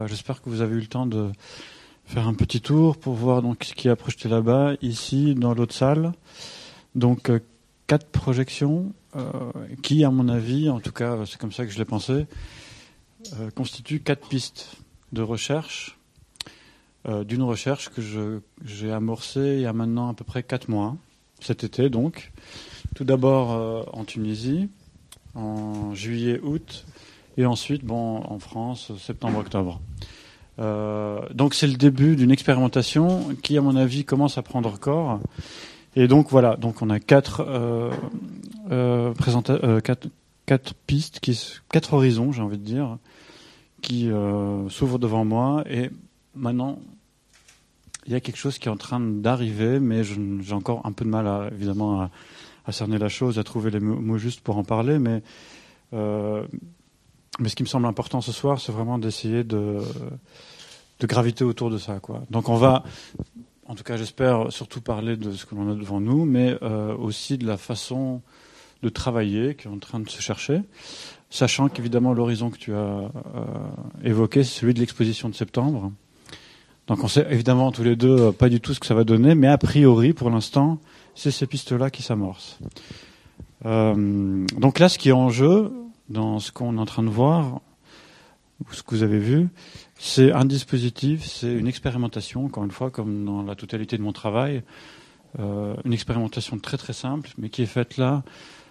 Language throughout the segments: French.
J'espère que vous avez eu le temps de faire un petit tour pour voir donc ce qui est projeté là-bas, ici, dans l'autre salle. Donc 4 projections qui, à mon avis, en tout cas c'est comme ça que je l'ai pensé, constituent 4 pistes de recherche, d'une recherche que j'ai amorcée il y a maintenant à peu près 4 mois, cet été donc. Tout d'abord en Tunisie, en juillet-août, et ensuite en France, septembre-octobre. Donc c'est le début d'une expérimentation qui, à mon avis, commence à prendre corps. Et donc voilà, donc on a 4 pistes, 4 horizons, j'ai envie de dire, qui s'ouvrent devant moi. Et maintenant, il y a quelque chose qui est en train d'arriver, mais j'ai encore un peu de mal, évidemment, à cerner la chose, à trouver les mots justes pour en parler. Mais ce qui me semble important ce soir, c'est vraiment d'essayer de graviter autour de ça, quoi. Donc on va, en tout cas j'espère, surtout parler de ce que l'on a devant nous, mais aussi de la façon de travailler qui est en train de se chercher, sachant qu'évidemment l'horizon que tu as évoqué, c'est celui de l'exposition de septembre. Donc on sait évidemment tous les deux pas du tout ce que ça va donner, mais a priori, pour l'instant, c'est ces pistes-là qui s'amorcent. Donc là, ce qui est en jeu, dans ce qu'on est en train de voir, ou ce que vous avez vu, c'est un dispositif, c'est une expérimentation, encore une fois, comme dans la totalité de mon travail, une expérimentation très très simple, mais qui est faite là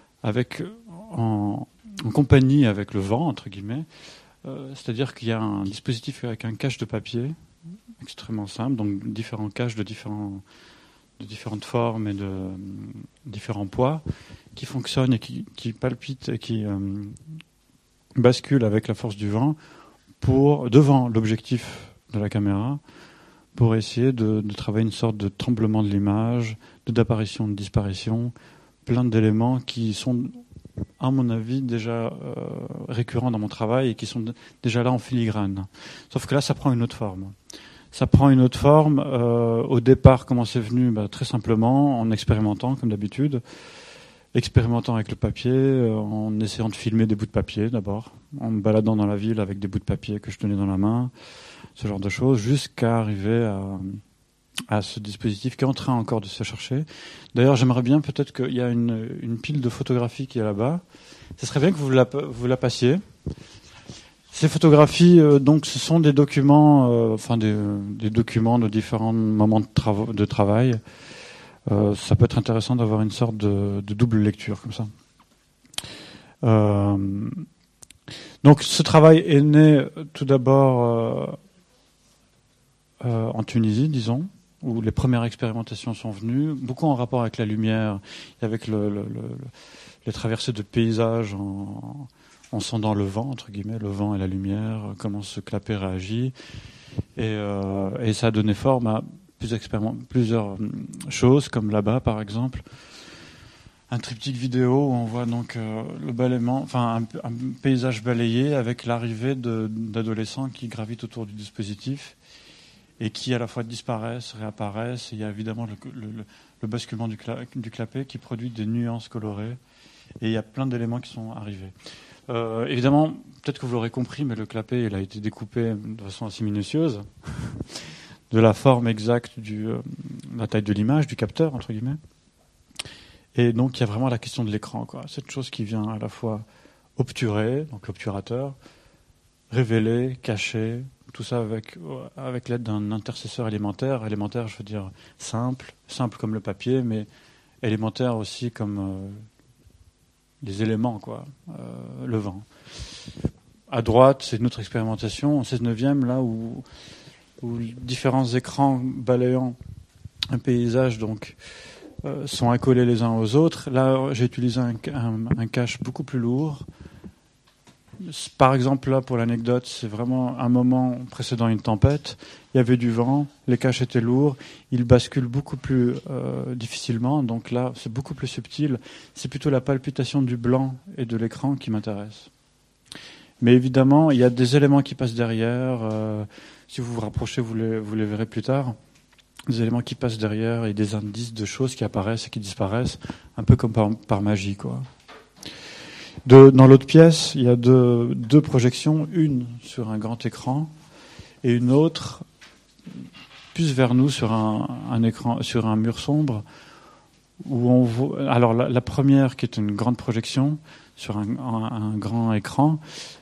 en compagnie avec le vent, entre guillemets. C'est-à-dire qu'il y a un dispositif avec un cache de papier, extrêmement simple, donc différents caches de différentes formes et de différents poids, qui fonctionnent et qui palpitent et qui basculent avec la force du vent devant l'objectif de la caméra, pour essayer de travailler une sorte de tremblement de l'image, d'apparition, de disparition, plein d'éléments qui sont, à mon avis, déjà récurrents dans mon travail et qui sont déjà là en filigrane. Sauf que là, ça prend une autre forme. Ça prend une autre forme. Au départ, comment c'est venu ? Très simplement, en expérimentant, comme d'habitude. Expérimentant avec le papier, en essayant de filmer des bouts de papier d'abord, en me baladant dans la ville avec des bouts de papier que je tenais dans la main, ce genre de choses, jusqu'à arriver à ce dispositif qui est en train encore de se chercher. D'ailleurs, j'aimerais bien peut-être qu'il y a une pile de photographies qui est là-bas. Ce serait bien que vous la passiez. Ces photographies, donc, ce sont des documents, des documents de différents moments de travail. Ça peut être intéressant d'avoir une sorte de double lecture comme ça. Donc ce travail est né tout d'abord en Tunisie, disons, où les premières expérimentations sont venues, beaucoup en rapport avec la lumière, et avec les traversées de paysages en sondant le vent, entre guillemets, le vent et la lumière, comment ce clapet réagit, et ça a donné forme à plusieurs choses, comme là-bas par exemple, un triptyque vidéo où on voit donc le balayement, un paysage balayé avec l'arrivée d'adolescents qui gravitent autour du dispositif et qui à la fois disparaissent, réapparaissent. Et il y a évidemment le basculement du clapet qui produit des nuances colorées, et il y a plein d'éléments qui sont arrivés. Évidemment, peut-être que vous l'aurez compris, mais le clapet il a été découpé de façon assez minutieuse, de la forme exacte la taille de l'image, du capteur, entre guillemets. Et donc, il y a vraiment la question de l'écran, quoi. Cette chose qui vient à la fois obturer, donc l'obturateur, révéler, cacher, tout ça avec l'aide d'un intercesseur élémentaire. Élémentaire, je veux dire simple comme le papier, mais élémentaire aussi comme les éléments, quoi, le vent. À droite, c'est une autre expérimentation, en 16/9, là où différents écrans balayant un paysage donc sont accolés les uns aux autres. Là, j'ai utilisé un cache beaucoup plus lourd. Par exemple, là, pour l'anecdote, c'est vraiment un moment précédant une tempête. Il y avait du vent, les caches étaient lourds, ils basculent beaucoup plus difficilement. Donc là, c'est beaucoup plus subtil. C'est plutôt la palpitation du blanc et de l'écran qui m'intéresse. Mais évidemment, il y a des éléments qui passent derrière. Si vous vous rapprochez, vous les verrez plus tard. Des éléments qui passent derrière et des indices de choses qui apparaissent et qui disparaissent, un peu comme par magie, quoi. Dans l'autre pièce, il y a deux projections, une sur un grand écran et une autre plus vers nous sur un écran, sur un mur sombre, où on voit. Alors la première, qui est une grande projection sur un grand écran,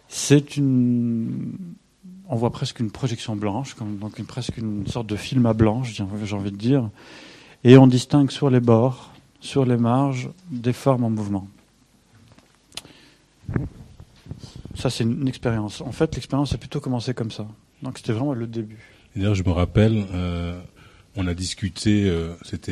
on voit presque une projection blanche, donc presque une sorte de film à blanc, j'ai envie de dire, et on distingue sur les bords, sur les marges, des formes en mouvement. Ça, c'est une expérience. En fait, l'expérience a plutôt commencé comme ça. Donc, c'était vraiment le début. D'ailleurs, je me rappelle, on a discuté, c'était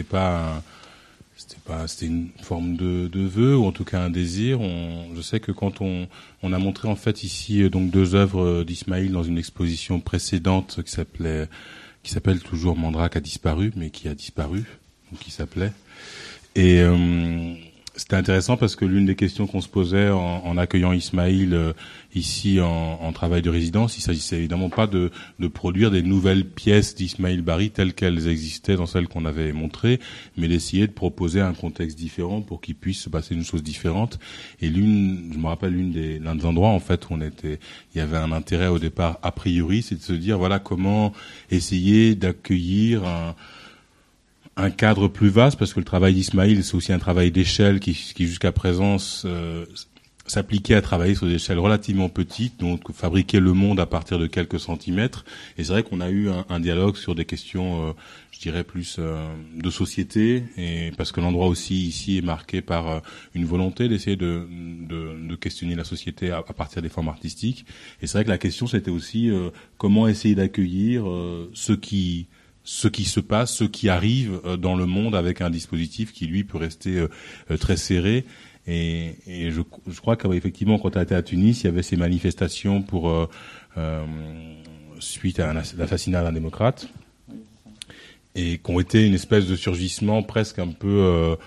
une forme de vœu, ou en tout cas un désir. Je sais que quand on a montré en fait ici donc 2 œuvres d'Ismaïl dans une exposition précédente qui s'appelle toujours Mandrake a disparu, mais qui a disparu, donc qui s'appelait. Et c'était intéressant parce que l'une des questions qu'on se posait en accueillant Ismaïl ici en travail de résidence, il s'agissait évidemment pas de produire des nouvelles pièces d'Ismaïl Bari telles qu'elles existaient dans celles qu'on avait montrées, mais d'essayer de proposer un contexte différent pour qu'il puisse se passer une chose différente. Et je me rappelle l'un des endroits en fait où il y avait un intérêt au départ a priori, c'est de se dire voilà comment essayer d'accueillir un cadre plus vaste, parce que le travail d'Ismaïl, c'est aussi un travail d'échelle qui jusqu'à présent s'appliquait à travailler sur des échelles relativement petites, donc fabriquer le monde à partir de quelques centimètres. Et c'est vrai qu'on a eu un dialogue sur des questions, je dirais plus de société, et parce que l'endroit aussi ici est marqué par une volonté d'essayer de questionner la société à partir des formes artistiques. Et c'est vrai que la question c'était aussi comment essayer d'accueillir ce qui se passe, ce qui arrive dans le monde avec un dispositif qui, lui, peut rester très serré. Et je crois qu'effectivement, quand tu as été à Tunis, il y avait ces manifestations pour suite à l'assassinat d'un démocrate, et qui ont été une espèce de surgissement presque un peu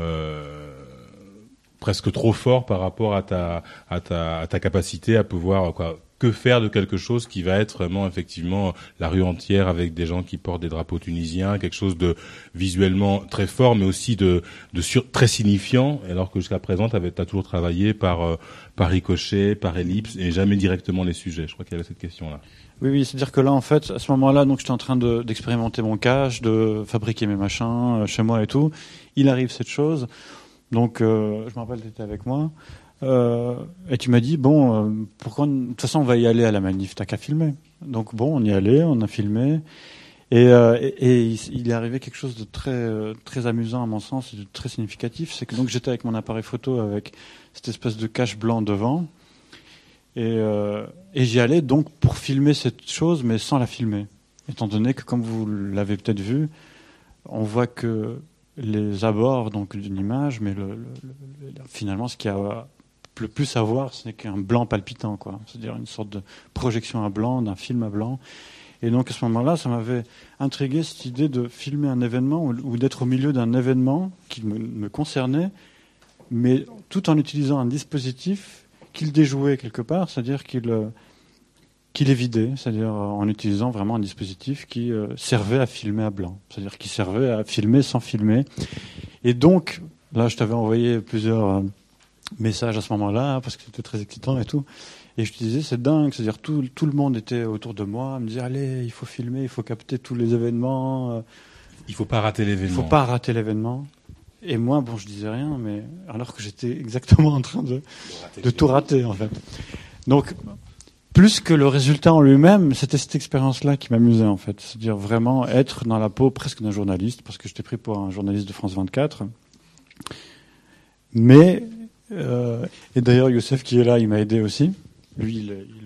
presque trop fort par rapport à ta capacité à pouvoir que faire de quelque chose qui va être vraiment effectivement la rue entière avec des gens qui portent des drapeaux tunisiens, quelque chose de visuellement très fort, mais aussi très signifiant, alors que jusqu'à présent t'as toujours travaillé par ricochet, par ellipse, et jamais directement les sujets. Je crois qu'il y avait cette question-là. Oui, c'est-à-dire que là, en fait, à ce moment-là, donc j'étais en train d'expérimenter mon cache, de fabriquer mes machins chez moi et tout. Il arrive cette chose, donc je me rappelle, tu étais avec moi. Et tu m'as dit, pourquoi, de toute façon, on va y aller à la manif, t'as qu'à filmer. Donc bon, on y allait, on a filmé, et il est arrivé quelque chose de très amusant à mon sens, et de très significatif, c'est que donc j'étais avec mon appareil photo avec cette espèce de cache blanc devant, et j'y allais donc pour filmer cette chose, mais sans la filmer, étant donné que, comme vous l'avez peut-être vu, on voit que les abords donc d'une image, mais finalement, ce qui a le plus à voir, c'est qu'un blanc palpitant, quoi. C'est-à-dire une sorte de projection à blanc, d'un film à blanc. Et donc à ce moment-là, ça m'avait intrigué cette idée de filmer un événement ou d'être au milieu d'un événement qui me concernait, mais tout en utilisant un dispositif qu'il déjouait quelque part, c'est-à-dire qu'il évidait, c'est-à-dire en utilisant vraiment un dispositif qui servait à filmer à blanc, c'est-à-dire qui servait à filmer sans filmer. Et donc, là, je t'avais envoyé plusieurs message à ce moment-là, parce que c'était très excitant et tout. Et je te disais, c'est dingue, c'est-à-dire tout le monde était autour de moi, me disait, allez, il faut filmer, il faut capter tous les événements. Il faut pas rater l'événement. Il faut pas rater l'événement. Et moi, je disais rien, mais alors que j'étais exactement en train de tout rater, en fait. Donc, plus que le résultat en lui-même, c'était cette expérience-là qui m'amusait, en fait. C'est-à-dire vraiment être dans la peau presque d'un journaliste, parce que j'étais pris pour un journaliste de France 24. Mais et d'ailleurs, Youssef qui est là, il m'a aidé aussi. Lui,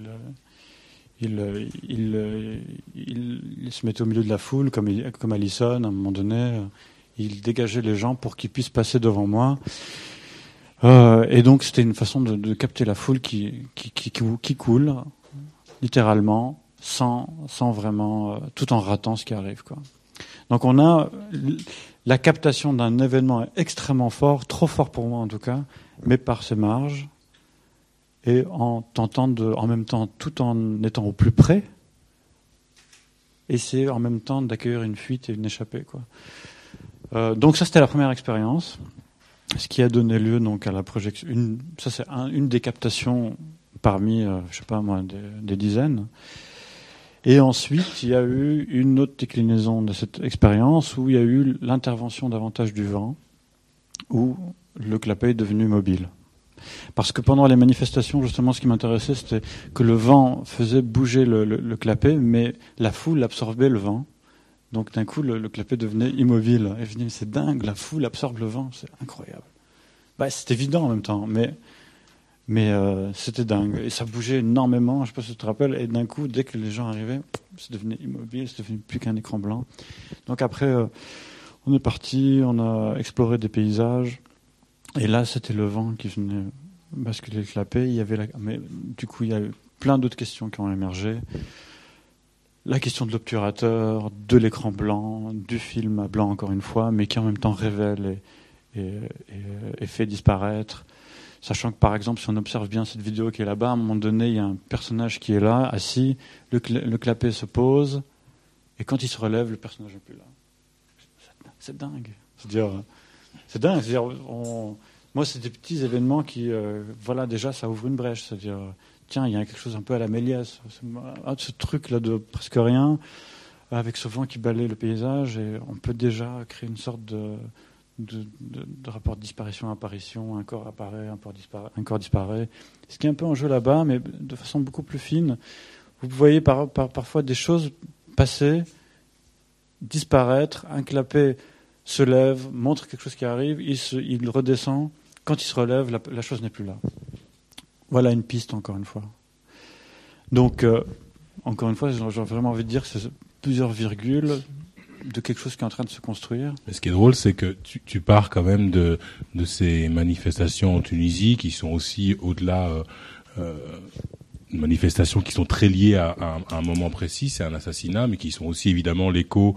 il se mettait au milieu de la foule, comme Alison, à un moment donné. Il dégageait les gens pour qu'ils puissent passer devant moi. Et donc, c'était une façon de capter la foule qui coule, littéralement, sans vraiment, tout en ratant ce qui arrive, quoi. Donc, on a la captation d'un événement extrêmement fort, trop fort pour moi en tout cas, mais par ses marges, et en même temps, tout en étant au plus près, essayer en même temps d'accueillir une fuite et une échappée, quoi. Donc ça, c'était la première expérience, ce qui a donné lieu donc à la projection. Ça, c'est une des captations parmi, je sais pas moi, des dizaines. Et ensuite, il y a eu une autre déclinaison de cette expérience où il y a eu l'intervention davantage du vent, où le clapet est devenu mobile. Parce que pendant les manifestations, justement, ce qui m'intéressait, c'était que le vent faisait bouger le clapet, mais la foule absorbait le vent. Donc d'un coup, le clapet devenait immobile. Et je me dis, mais c'est dingue, la foule absorbe le vent, c'est incroyable. C'est évident en même temps, mais c'était dingue. Et ça bougeait énormément, je ne sais pas si tu te rappelles, et d'un coup, dès que les gens arrivaient, c'est devenu immobile, c'est devenu plus qu'un écran blanc. Donc après, on est parti, on a exploré des paysages, et là, c'était le vent qui venait basculer le clapet. Mais du coup, il y a eu plein d'autres questions qui ont émergé. La question de l'obturateur, de l'écran blanc, du film à blanc encore une fois, mais qui en même temps révèle et fait disparaître. Sachant que par exemple, si on observe bien cette vidéo qui est là-bas, à un moment donné, il y a un personnage qui est là, assis, le clapet se pose, et quand il se relève, le personnage n'est plus là. C'est dingue. C'est dingue. C'est-à-dire, moi, c'est des petits événements qui, déjà, ça ouvre une brèche. C'est-à-dire, tiens, il y a quelque chose un peu à la Méliès, ce truc-là de presque rien, avec ce vent qui balaye le paysage, et on peut déjà créer une sorte de rapport de disparition-apparition. Un corps apparaît, un corps disparaît. Ce qui est un peu en jeu là-bas, mais de façon beaucoup plus fine. Vous voyez parfois des choses passer, disparaître, un clapet se lève, montre quelque chose qui arrive, il redescend. Quand il se relève, la chose n'est plus là. Voilà une piste, encore une fois. Donc, encore une fois, j'ai vraiment envie de dire que c'est plusieurs virgules de quelque chose qui est en train de se construire. Mais ce qui est drôle, c'est que tu pars quand même de ces manifestations en Tunisie qui sont aussi au-delà manifestations qui sont très liées à un moment précis, c'est un assassinat, mais qui sont aussi évidemment l'écho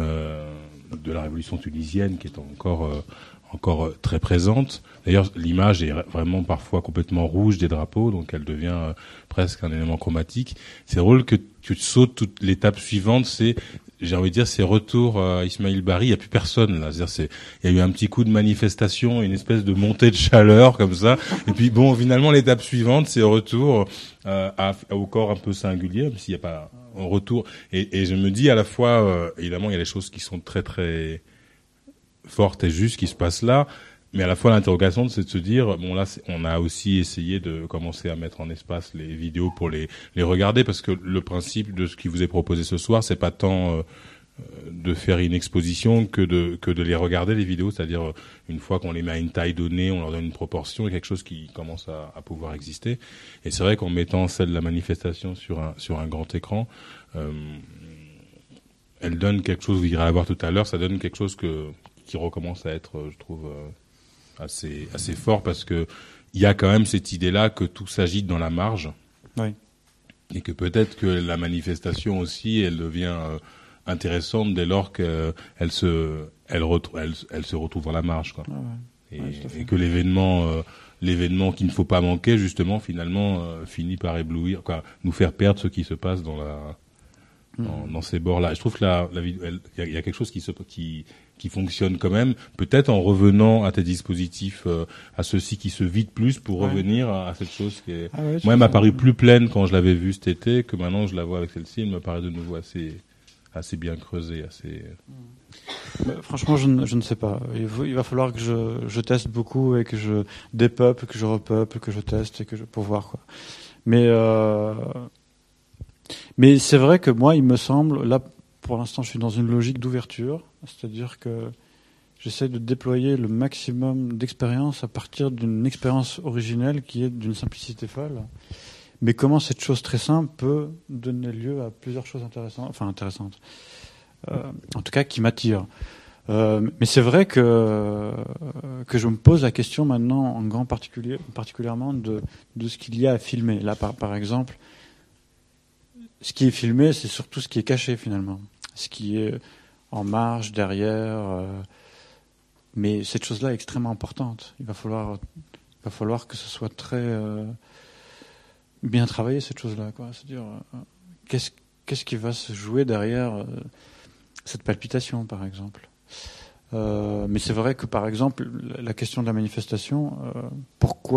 de la révolution tunisienne qui est encore très présente. D'ailleurs, l'image est vraiment parfois complètement rouge des drapeaux, donc elle devient presque un élément chromatique. C'est drôle que tu sautes toute l'étape suivante, j'ai envie de dire, c'est retour à Ismail Bari, il n'y a plus personne là. C'est-à-dire, il y a eu un petit coup de manifestation, une espèce de montée de chaleur comme ça. Et puis bon, finalement, l'étape suivante, c'est retour au corps un peu singulier, même s'il n'y a pas un retour. Et je me dis à la fois, évidemment, il y a des choses qui sont très très fortes et justes qui se passent là. Mais à la fois, l'interrogation, c'est de se dire, bon là, on a aussi essayé de commencer à mettre en espace les vidéos pour les regarder, parce que le principe de ce qui vous est proposé ce soir, c'est pas tant de faire une exposition que de les regarder, les vidéos, c'est-à-dire une fois qu'on les met à une taille donnée, on leur donne une proportion et quelque chose qui commence à pouvoir exister. Et c'est vrai qu'en mettant celle de la manifestation sur un grand écran, elle donne quelque chose, vous irez la voir tout à l'heure, ça donne quelque chose qui recommence à être, je trouve, assez fort, parce que il y a quand même cette idée-là que tout s'agite dans la marge. Oui. Et que peut-être que la manifestation aussi, elle devient intéressante dès lors qu'elle se retrouve dans la marge, quoi. Ah ouais. Et que l'événement qu'il ne faut pas manquer, justement, finalement, finit par éblouir, quoi, nous faire perdre ce qui se passe dans ces bords-là. Je trouve que il y a quelque chose qui fonctionne quand même, peut-être en revenant à tes dispositifs, à ceux-ci qui se vident plus pour revenir à cette chose qui est, moi, elle m'a paru plus pleine quand je l'avais vue cet été, que maintenant je la vois avec celle-ci, elle me paraît de nouveau assez bien creusée, assez. Franchement, je ne sais pas. Il va falloir que je teste beaucoup et que je dépeuple, que je repeuple, que je teste et pour voir, quoi. Mais c'est vrai que moi, il me semble, là, pour l'instant, je suis dans une logique d'ouverture, c'est-à-dire que j'essaie de déployer le maximum d'expérience à partir d'une expérience originelle qui est d'une simplicité folle. Mais comment cette chose très simple peut donner lieu à plusieurs choses intéressantes. En tout cas, qui m'attirent. Mais c'est vrai que je me pose la question maintenant, particulièrement de ce qu'il y a à filmer. Là, par exemple, ce qui est filmé, c'est surtout ce qui est caché, finalement. Ce qui est en marge, derrière. Mais cette chose-là est extrêmement importante. Il va falloir que ce soit très bien travaillé, cette chose-là, quoi. C'est-à-dire, qu'est-ce qui va se jouer derrière cette palpitation, par exemple. Mais c'est vrai que, par exemple, la question de la manifestation, pourquoi ?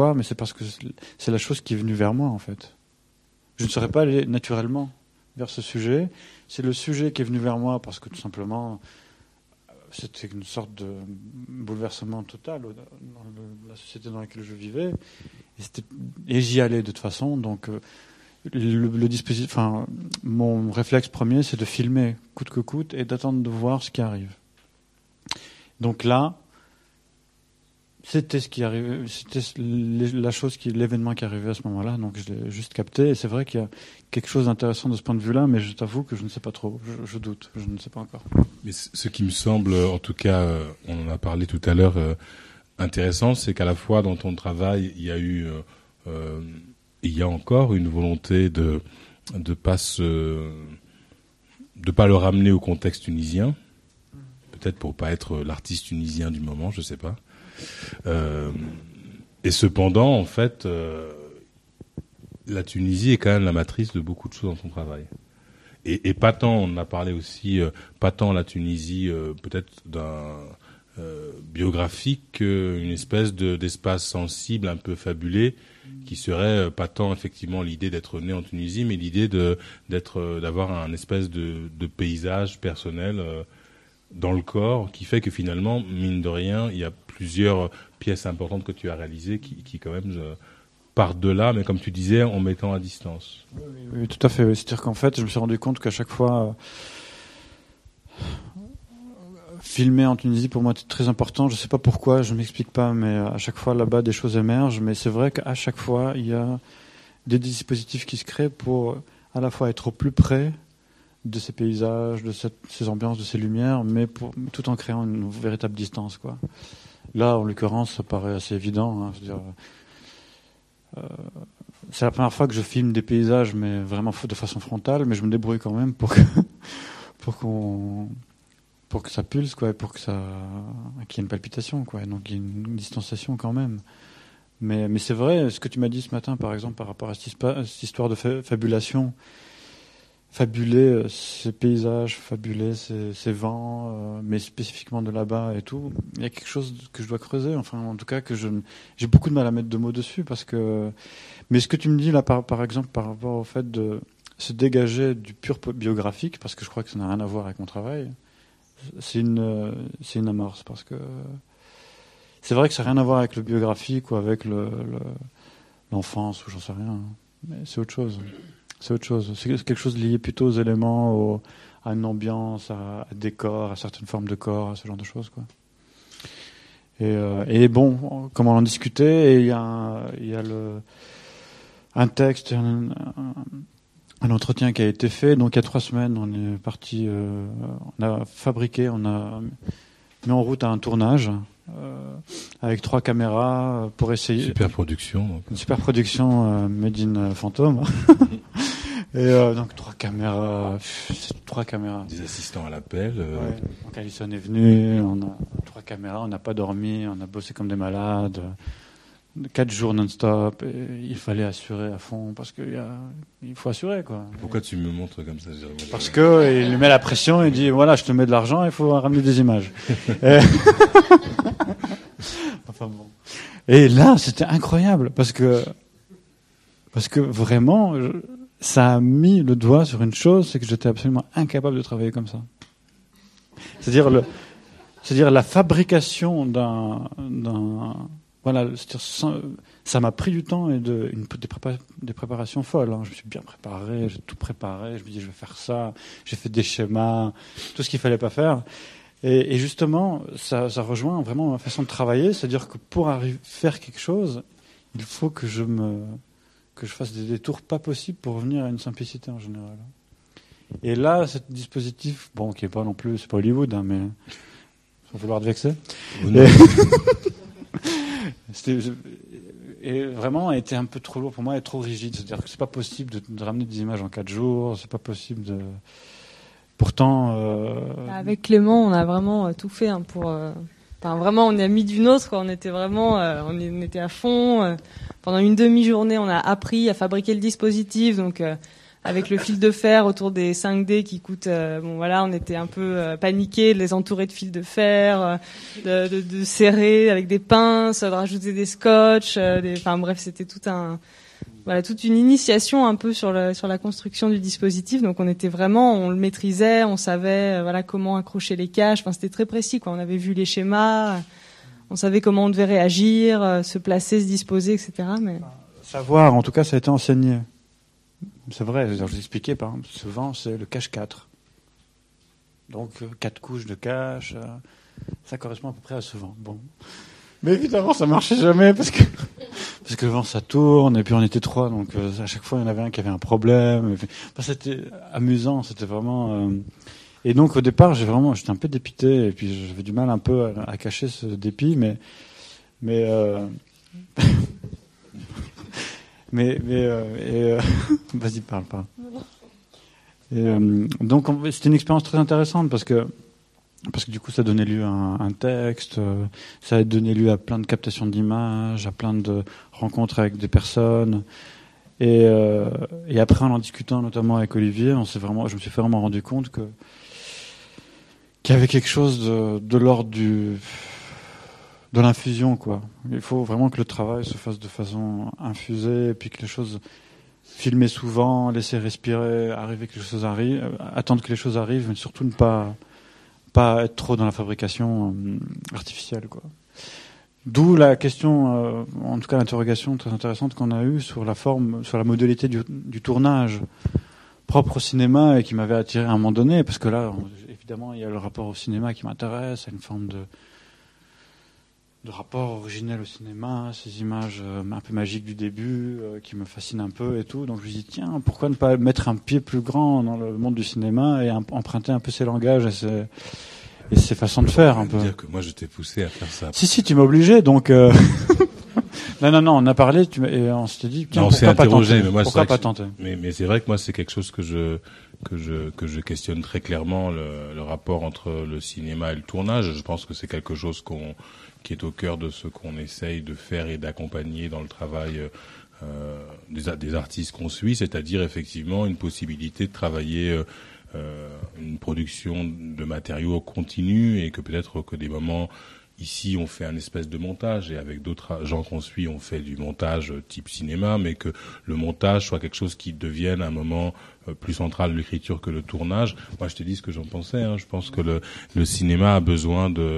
Mais c'est parce que c'est la chose qui est venue vers moi, en fait. Je ne serais pas allé naturellement vers ce sujet. C'est le sujet qui est venu vers moi parce que tout simplement, c'était une sorte de bouleversement total dans la société dans laquelle je vivais. Et j'y allais de toute façon. Donc, le dispositif, enfin, mon réflexe premier, c'est de filmer coûte que coûte et d'attendre de voir ce qui arrive. Donc là, c'était ce qui arrivait, c'était l'événement qui arrivait à ce moment-là. Donc je l'ai juste capté. Et c'est vrai qu'il y a quelque chose d'intéressant de ce point de vue-là, mais je t'avoue que je ne sais pas trop. Je doute. Je ne sais pas encore. Mais ce qui me semble, en tout cas, on en a parlé tout à l'heure, intéressant, c'est qu'à la fois dans ton travail, il y a eu, il y a encore une volonté de pas le ramener au contexte tunisien, peut-être pour pas être l'artiste tunisien du moment, je sais pas. Et cependant, en fait, la Tunisie est quand même la matrice de beaucoup de choses dans ton travail. Et pas tant, on en a parlé aussi, pas tant la Tunisie, peut-être d'un biographique, qu'une espèce d'espace sensible, un peu fabulé, qui serait pas tant effectivement l'idée d'être né en Tunisie, mais l'idée d'avoir un espèce de paysage personnel dans le corps, qui fait que finalement, mine de rien, il y a plusieurs pièces importantes que tu as réalisées qui quand même partent de là, mais comme tu disais, en mettant à distance. Oui, tout à fait. Oui. C'est-à-dire qu'en fait, je me suis rendu compte qu'à chaque fois, filmer en Tunisie, pour moi, c'était très important. Je ne sais pas pourquoi, je ne m'explique pas, mais à chaque fois, là-bas, des choses émergent. Mais c'est vrai qu'à chaque fois, il y a des dispositifs qui se créent pour à la fois être au plus près de ces paysages, de ces ambiances, de ces lumières, mais tout en créant une véritable distance, quoi. Là, en l'occurrence, ça paraît assez évident. Hein, c'est la première fois que je filme des paysages, mais vraiment de façon frontale, mais je me débrouille quand même pour que ça pulse, quoi, et pour qu'il y ait une palpitation, quoi. Donc il y a une distanciation quand même. Mais c'est vrai, ce que tu m'as dit ce matin, par exemple, par rapport à cette histoire de fabulation, fabuler ces paysages, fabuler ces vents, mais spécifiquement de là-bas et tout. Il y a quelque chose que je dois creuser, enfin en tout cas que j'ai beaucoup de mal à mettre de mots dessus parce que. Mais ce que tu me dis là, par exemple, par rapport au fait de se dégager du pur biographique, parce que je crois que ça n'a rien à voir avec mon travail, c'est une amorce parce que c'est vrai que ça n'a rien à voir avec le biographique ou avec l'enfance ou j'en sais rien, mais c'est autre chose. C'est autre chose. C'est quelque chose lié plutôt aux éléments, à une ambiance, à décor, à certaines formes de corps, à ce genre de choses, quoi. Et bon, comme on en discutait, il y a un texte, un entretien qui a été fait. Donc il y a 3 semaines, on est parti, on a mis en route un tournage avec 3 caméras pour essayer. Super production. Donc. Une super production made in Fantôme. Et donc 3 caméras. Des assistants à l'appel. Ouais. Donc Alison est venue, on a 3 caméras, on n'a pas dormi, on a bossé comme des malades. 4 jours non-stop, et il fallait assurer à fond parce qu'il faut assurer, quoi. Pourquoi tu me montres comme ça, Jérôme ? Parce que il lui met la pression, il dit voilà, je te mets de l'argent, il faut ramener des images. Enfin bon. Et là, c'était incroyable parce que vraiment, ça a mis le doigt sur une chose, c'est que j'étais absolument incapable de travailler comme ça. C'est-à-dire la fabrication voilà, ça m'a pris du temps et des préparations folles. Hein. Je me suis bien préparé, j'ai tout préparé. Je me dis, je vais faire ça. J'ai fait des schémas, tout ce qu'il fallait pas faire. Et justement, ça rejoint vraiment ma façon de travailler. C'est-à-dire que pour faire quelque chose, il faut que je fasse des détours pas possibles pour revenir à une simplicité en général. Et là, ce dispositif, bon, qui est pas non plus, c'est pas Hollywood, hein, mais sans vouloir te vexer. Et vraiment a été un peu trop lourd pour moi et trop rigide. C'est-à-dire que c'est pas possible de ramener des images en 4 jours, c'est pas possible de. Pourtant. Avec Clément, on a vraiment tout fait pour. Vraiment, on a mis du nôtre. On était vraiment, on était à fond. Pendant une demi-journée, on a appris à fabriquer le dispositif. Donc, avec le fil de fer autour des 5D qui coûtent, on était un peu paniqués, de les entourer de fil de fer, de serrer avec des pinces, de rajouter des scotch, bref, c'était tout voilà, toute une initiation un peu sur la construction du dispositif. Donc on le maîtrisait, on savait voilà comment accrocher les caches. Enfin, c'était très précis, quoi. On avait vu les schémas, on savait comment on devait réagir, se placer, se disposer, etc. Mais savoir, en tout cas, ça a été enseigné. C'est vrai. Je vous expliquais, par exemple, souvent c'est le cache 4. Donc 4 couches de cache, ça correspond à peu près à ce vent. Bon. Mais évidemment, ça marchait jamais parce que le vent ça tourne et puis on était 3, donc à chaque fois il y en avait un qui avait un problème. Enfin, c'était amusant, c'était vraiment. Et donc au départ, j'étais un peu dépité et puis j'avais du mal un peu à cacher ce dépit, mais vas-y parle. Et donc c'était une expérience très intéressante parce que du coup ça donnait lieu à un texte, ça a donné lieu à plein de captations d'images, à plein de rencontres avec des personnes. Et après en discutant notamment avec Olivier, je me suis vraiment rendu compte qu'il y avait quelque chose de l'ordre de l'infusion, quoi. Il faut vraiment que le travail se fasse de façon infusée et puis que les choses filmer souvent, laisser respirer, attendre que les choses arrivent, mais surtout ne pas être trop dans la fabrication artificielle, quoi. D'où la question, en tout cas l'interrogation très intéressante qu'on a eue sur la forme, sur la modalité du tournage propre au cinéma et qui m'avait attiré à un moment donné, parce que là, évidemment, il y a le rapport au cinéma qui m'intéresse, à une forme de rapport originel au cinéma, ces images un peu magiques du début qui me fascinent un peu et tout. Donc je me dis tiens, pourquoi ne pas mettre un pied plus grand dans le monde du cinéma et emprunter un peu ses langages et ses façons de faire un peu. Dire que moi je t'ai poussé à faire ça. Si tu m'as obligé, donc non, on a parlé et on s'était dit tiens, pourquoi pas tenter. Mais c'est vrai que moi c'est quelque chose que je questionne très clairement, le rapport entre le cinéma et le tournage. Je pense que c'est quelque chose qui est au cœur de ce qu'on essaye de faire et d'accompagner dans le travail des artistes qu'on suit, c'est-à-dire effectivement une possibilité de travailler une production de matériaux continu et que peut-être que des moments ici on fait un espèce de montage et avec d'autres gens qu'on suit on fait du montage type cinéma, mais que le montage soit quelque chose qui devienne un moment plus central de l'écriture que le tournage. Moi je te dis ce que j'en pensais, hein. Je pense que le cinéma a besoin de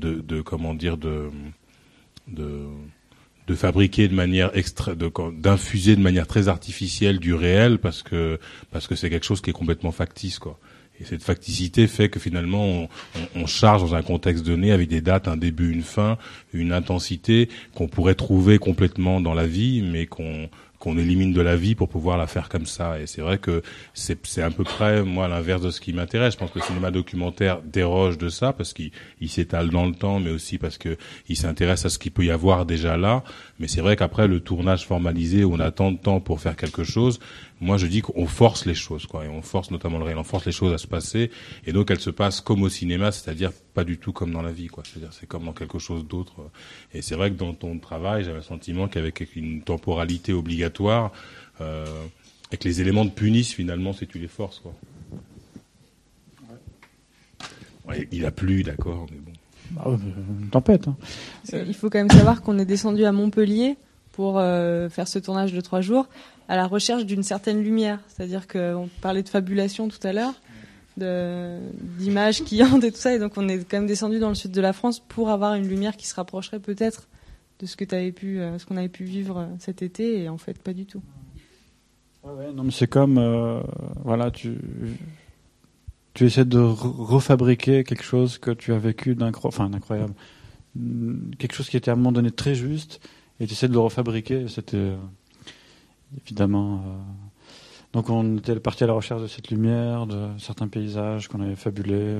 fabriquer de manière d'infuser de manière très artificielle du réel parce que c'est quelque chose qui est complètement factice, quoi. Et cette facticité fait que finalement on charge dans un contexte donné avec des dates, un début, une fin, une intensité qu'on pourrait trouver complètement dans la vie, mais qu'on élimine de la vie pour pouvoir la faire comme ça. Et c'est vrai que c'est à peu près, moi, l'inverse de ce qui m'intéresse. Je pense que le cinéma documentaire déroge de ça parce qu'il s'étale dans le temps, mais aussi parce que il s'intéresse à ce qu'il peut y avoir déjà là. Mais c'est vrai qu'après, le tournage formalisé où on a tant de temps pour faire quelque chose, moi, je dis qu'on force les choses, quoi. Et on force notamment le réel, on force les choses à se passer. Et donc, elles se passent comme au cinéma, c'est-à-dire pas du tout comme dans la vie, quoi. C'est-à-dire, c'est comme dans quelque chose d'autre. Et c'est vrai que dans ton travail, j'avais le sentiment qu'avec une temporalité obligatoire, et que les éléments te punissent finalement si tu les forces, quoi. Ouais, il a plu, d'accord, mais bon. Une tempête. Hein. Il faut quand même savoir qu'on est descendu à Montpellier pour faire ce tournage de 3 jours à la recherche d'une certaine lumière. C'est-à-dire qu'on parlait de fabulation tout à l'heure, d'images qui hantent et tout ça, et donc on est quand même descendu dans le sud de la France pour avoir une lumière qui se rapprocherait peut-être de ce qu'on avait pu vivre cet été, et en fait pas du tout. Ouais, non, mais c'est comme voilà, tu essaies de refabriquer quelque chose que tu as vécu d'incroyable, quelque chose qui était à un moment donné très juste, et tu essaies de le refabriquer. C'était évidemment. Donc on était parti à la recherche de cette lumière, de certains paysages qu'on avait fabulés.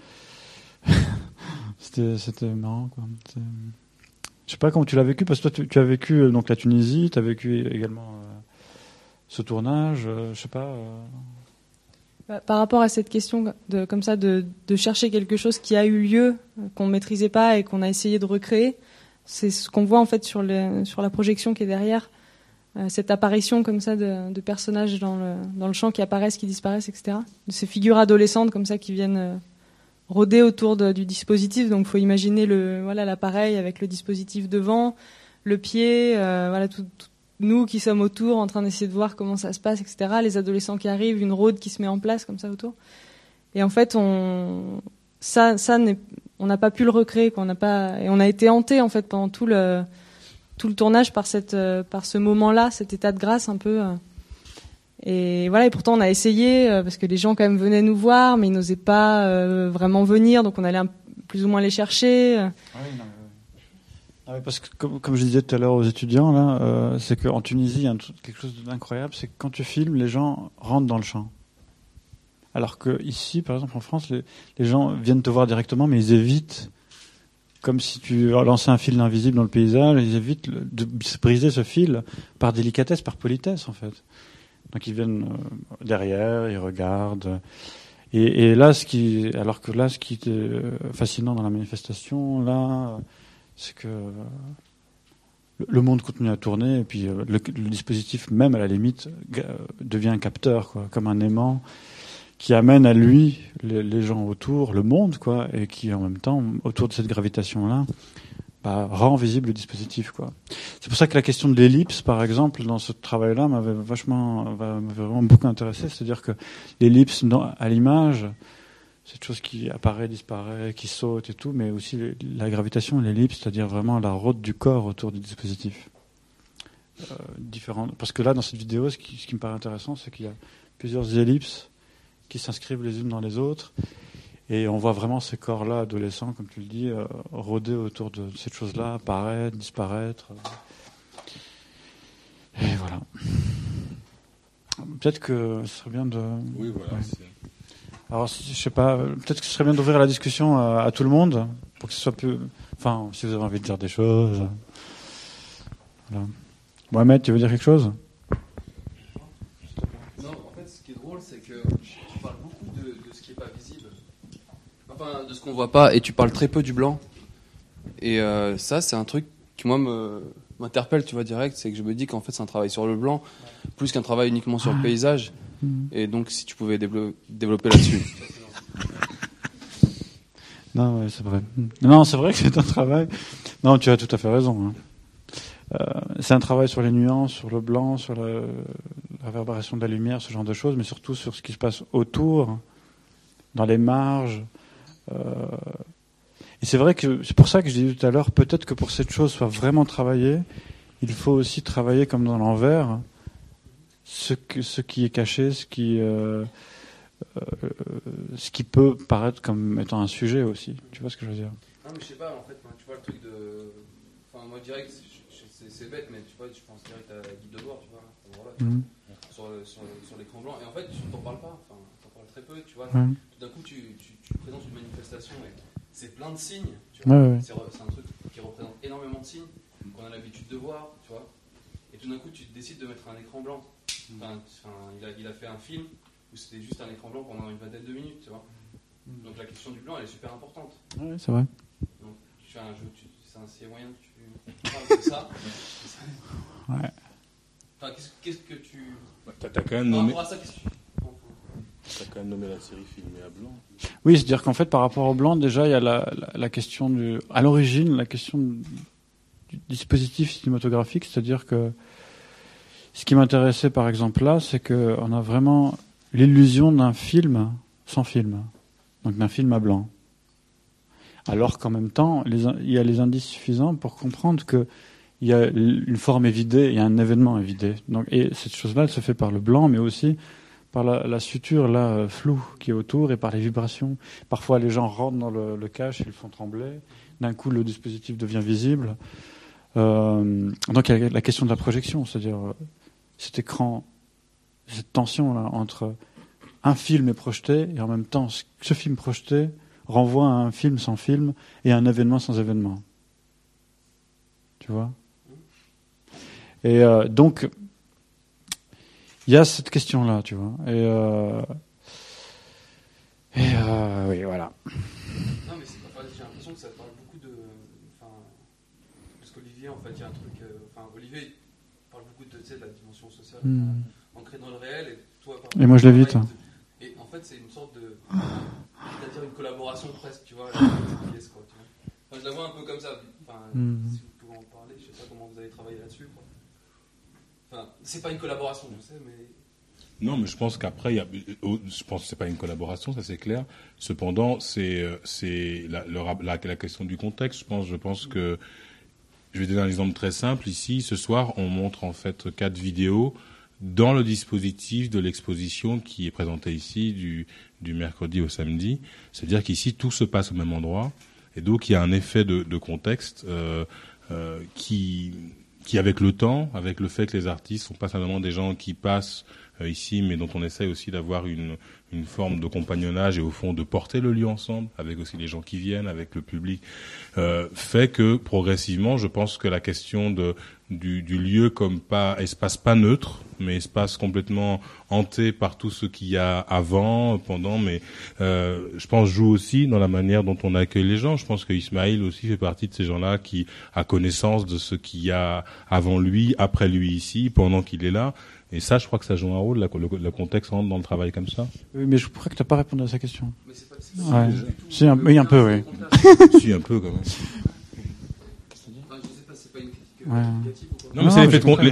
C'était marrant, quoi. Je sais pas comment tu l'as vécu, parce que toi tu as vécu donc la Tunisie, tu as vécu également ce tournage, je sais pas. Par rapport à cette question de chercher quelque chose qui a eu lieu, qu'on maîtrisait pas et qu'on a essayé de recréer, c'est ce qu'on voit en fait sur la projection qui est derrière, cette apparition comme ça de personnages dans le champ qui apparaissent, qui disparaissent, etc. De ces figures adolescentes comme ça qui viennent rôder autour du dispositif. Donc faut imaginer l'appareil avec le dispositif devant, le pied, nous qui sommes autour en train d'essayer de voir comment ça se passe, etc. Les adolescents qui arrivent, une road qui se met en place comme ça autour. Et en fait, on n'a pas pu le recréer, quoi. Et on a été hanté en fait pendant tout le tournage par ce moment-là, cet état de grâce un peu. Et voilà, et pourtant on a essayé parce que les gens quand même venaient nous voir, mais ils n'osaient pas vraiment venir, donc on allait plus ou moins les chercher. Parce que comme je disais tout à l'heure aux étudiants là, c'est qu'en Tunisie, il y a quelque chose d'incroyable, c'est que quand tu filmes, les gens rentrent dans le champ. Alors que ici, par exemple en France, les gens viennent te voir directement, mais ils évitent, comme si tu lançais un fil invisible dans le paysage, ils évitent de se briser ce fil par délicatesse, par politesse en fait. Donc ils viennent derrière, ils regardent. Et là, ce qui était fascinant dans la manifestation, là, c'est que le monde continue à tourner, et puis le dispositif même, à la limite, devient un capteur, quoi, comme un aimant qui amène à lui les gens autour, le monde, quoi, et qui en même temps, autour de cette gravitation-là, rend visible le dispositif, quoi. C'est pour ça que la question de l'ellipse, par exemple, dans ce travail-là, m'avait vraiment beaucoup intéressé. C'est-à-dire que l'ellipse à l'image, cette chose qui apparaît, disparaît, qui saute et tout, mais aussi la gravitation et l'ellipse, c'est-à-dire vraiment la route du corps autour du dispositif. Parce que là, dans cette vidéo, ce qui me paraît intéressant, c'est qu'il y a plusieurs ellipses qui s'inscrivent les unes dans les autres. Et on voit vraiment ces corps-là, adolescents, comme tu le dis, rôder autour de cette chose-là, apparaître, disparaître. Et voilà. Peut-être que ce serait bien de... Oui, voilà. Ouais. Alors, je sais pas, peut-être que ce serait bien d'ouvrir la discussion à tout le monde, pour que ce soit plus... Enfin, si vous avez envie de dire des choses... Voilà. Mohamed, tu veux dire quelque chose ? Non, en fait, ce qui est drôle, c'est que tu parles beaucoup de ce qui n'est pas visible. Enfin, de ce qu'on voit pas, et tu parles très peu du blanc. Et ça, c'est un truc qui, moi, m'interpelle, tu vois, direct. C'est que je me dis qu'en fait, c'est un travail sur le blanc, plus qu'un travail uniquement sur le paysage. Et donc, si tu pouvais développer là-dessus. Non, ouais, c'est vrai. Non, c'est vrai que c'est un travail. Non, tu as tout à fait raison. Hein. C'est un travail sur les nuances, sur le blanc, sur la réverbération de la lumière, ce genre de choses, mais surtout sur ce qui se passe autour, dans les marges. Et c'est vrai que c'est pour ça que je disais tout à l'heure, peut-être que pour que cette chose soit vraiment travaillée, il faut aussi travailler comme dans l'envers, ce qui est caché, ce qui peut paraître comme étant un sujet aussi. Tu vois ce que je veux dire ? Non, mais je sais pas, en fait, tu vois le truc de... Enfin, moi, direct, c'est bête, mais tu vois, je pense direct à Guy Debord, tu vois, voilà, sur l'écran blanc. Et en fait, tu t'en parles pas, enfin, t'en parles très peu, tu vois. Tout d'un coup, tu présentes une manifestation et c'est plein de signes, tu vois. C'est un truc qui représente énormément de signes qu'on a l'habitude de voir, tu vois. Et tout d'un coup, tu décides de mettre un écran blanc. Enfin, il a fait un film où c'était juste un écran blanc pendant une vingtaine de minutes, tu vois. Donc la question du blanc, elle est super importante. Oui, c'est vrai. Donc tu fais un jeu, c'est moyen que tu parles de ça. Ouais. Enfin, qu'est-ce que tu... T'as quand même nommé... Par rapport à ça, qu'est-ce que tu... T'as quand même nommé la série filmée à blanc. Oui, c'est-à-dire qu'en fait, par rapport au blanc, déjà, il y a la question du... À l'origine, la question du dispositif cinématographique, c'est-à-dire que ce qui m'intéressait, par exemple, là, c'est qu'on a vraiment l'illusion d'un film sans film. Donc d'un film à blanc. Alors qu'en même temps, il y a les indices suffisants pour comprendre que il y a une forme évidée, il y a un événement évidé. Donc, et cette chose-là, elle se fait par le blanc, mais aussi par la suture là floue qui est autour et par les vibrations. Parfois, les gens rentrent dans le cache, ils le font trembler. D'un coup, le dispositif devient visible. Donc, il y a la question de la projection, c'est-à-dire cet écran, cette tension là entre un film est projeté et en même temps, ce film projeté renvoie à un film sans film et à un événement sans événement. Tu vois ? Et donc, il y a cette question-là, tu vois. Oui, voilà. Non, mais j'ai l'impression que ça parle beaucoup de... Parce qu'Olivier, en fait, il y a un truc... Olivier parle beaucoup de la dimension sociale ancrée dans le réel. Et toi, et moi, je l'évite. Et en fait, c'est une sorte de... C'est-à-dire une collaboration presque, tu vois, avec cette pièce, quoi. Tu vois. Enfin, je la vois un peu comme ça. Si vous pouvez en parler, je sais pas comment vous avez travaillé là-dessus, quoi. Enfin, c'est pas une collaboration, je sais, mais... Non, mais je pense qu'après, je pense que c'est pas une collaboration, ça c'est clair. Cependant, c'est la question du contexte. Je pense que je vais donner un exemple très simple ici. Ce soir, on montre en fait 4 vidéos dans le dispositif de l'exposition qui est présentée ici du mercredi au samedi. C'est-à-dire qu'ici, tout se passe au même endroit, et donc il y a un effet de contexte qui avec le temps, avec le fait que les artistes sont pas simplement des gens qui passent ici, mais dont on essaie aussi d'avoir une forme de compagnonnage et au fond de porter le lieu ensemble, avec aussi les gens qui viennent, avec le public, fait que progressivement, je pense que la question du lieu comme pas espace pas neutre, mais espace complètement hanté par tout ce qu'il y a avant, pendant, mais je pense joue aussi dans la manière dont on accueille les gens. Je pense que Ismaël aussi fait partie de ces gens-là qui a connaissance de ce qu'il y a avant lui, après lui ici, pendant qu'il est là. Et ça, je crois que ça joue un rôle, le contexte rentre dans le travail comme ça. Oui, mais je crois que tu n'as pas répondu à sa question. Mais c'est pas ouais. Si, oui, un peu, oui. Si, un peu, quand même. Enfin, je sais pas, c'est pas une critique négative ou quoi. Non, mais c'est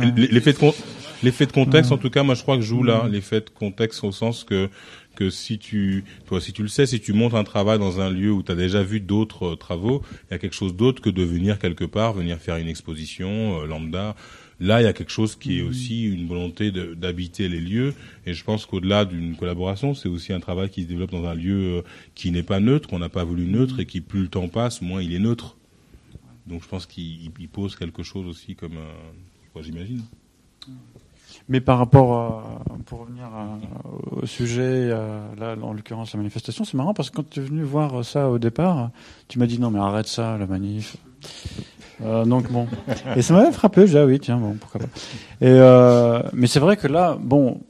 l'effet de contexte, en tout cas, moi, je crois que joue là, l'effet de contexte au sens que si tu le sais, si tu montes un travail dans un lieu où tu as déjà vu d'autres travaux, il y a quelque chose d'autre que de venir quelque part, venir faire une exposition lambda. Là, il y a quelque chose qui est aussi une volonté d'habiter les lieux. Et je pense qu'au-delà d'une collaboration, c'est aussi un travail qui se développe dans un lieu qui n'est pas neutre, qu'on n'a pas voulu neutre, et qui, plus le temps passe, moins il est neutre. Donc je pense qu'il pose quelque chose aussi comme... j'imagine. Mais par rapport pour revenir au sujet, là, en l'occurrence la manifestation, c'est marrant parce que quand tu es venu voir ça au départ, tu m'as dit non mais arrête ça, la manif. Donc bon, et ça m'avait frappé. J'ai dit ah oui tiens bon pourquoi pas. Et mais c'est vrai que là bon,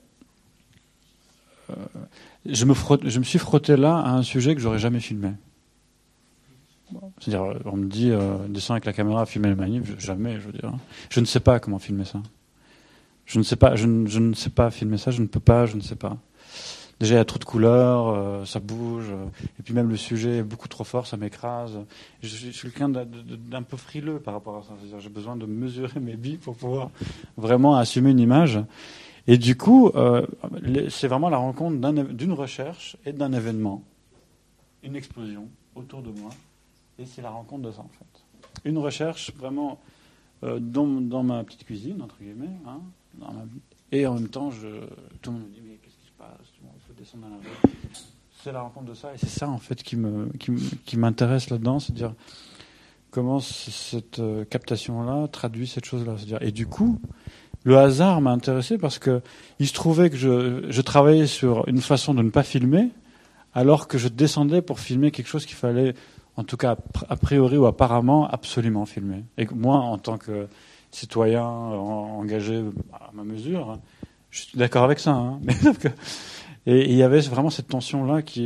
je me suis frotté là à un sujet que j'aurais jamais filmé. C'est-à-dire on me dit descends avec la caméra filmer la manif, jamais je veux dire. Je ne sais pas comment filmer ça. Je ne sais pas filmer ça, je ne peux pas, je ne sais pas. Déjà, il y a trop de couleurs, ça bouge, et puis même le sujet est beaucoup trop fort, ça m'écrase. Je suis quelqu'un d'un peu frileux par rapport à ça. C'est-à-dire, j'ai besoin de mesurer mes billes pour pouvoir vraiment assumer une image. Et du coup, c'est vraiment la rencontre d'une recherche et d'un événement, une explosion autour de moi, et c'est la rencontre de ça en fait. Une recherche vraiment dans ma petite cuisine, entre guillemets, hein, et en même temps, tout le monde me dit mais qu'est-ce qui se passe ? Il faut descendre dans la rue. C'est la rencontre de ça, et c'est ça en fait qui m'intéresse là-dedans, c'est-à-dire comment cette captation-là traduit cette chose-là. C'est-à-dire, et du coup, le hasard m'a intéressé parce que il se trouvait que je travaillais sur une façon de ne pas filmer, alors que je descendais pour filmer quelque chose qu'il fallait, en tout cas a priori ou apparemment, absolument filmer. Et que moi, en tant que citoyen engagé à ma mesure, je suis d'accord avec ça. Hein, mais et il y avait vraiment cette tension-là qui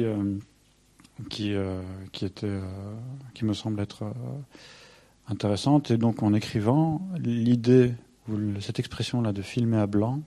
me semble être intéressante. Et donc, en écrivant, l'idée, ou cette expression-là de filmer à blanc,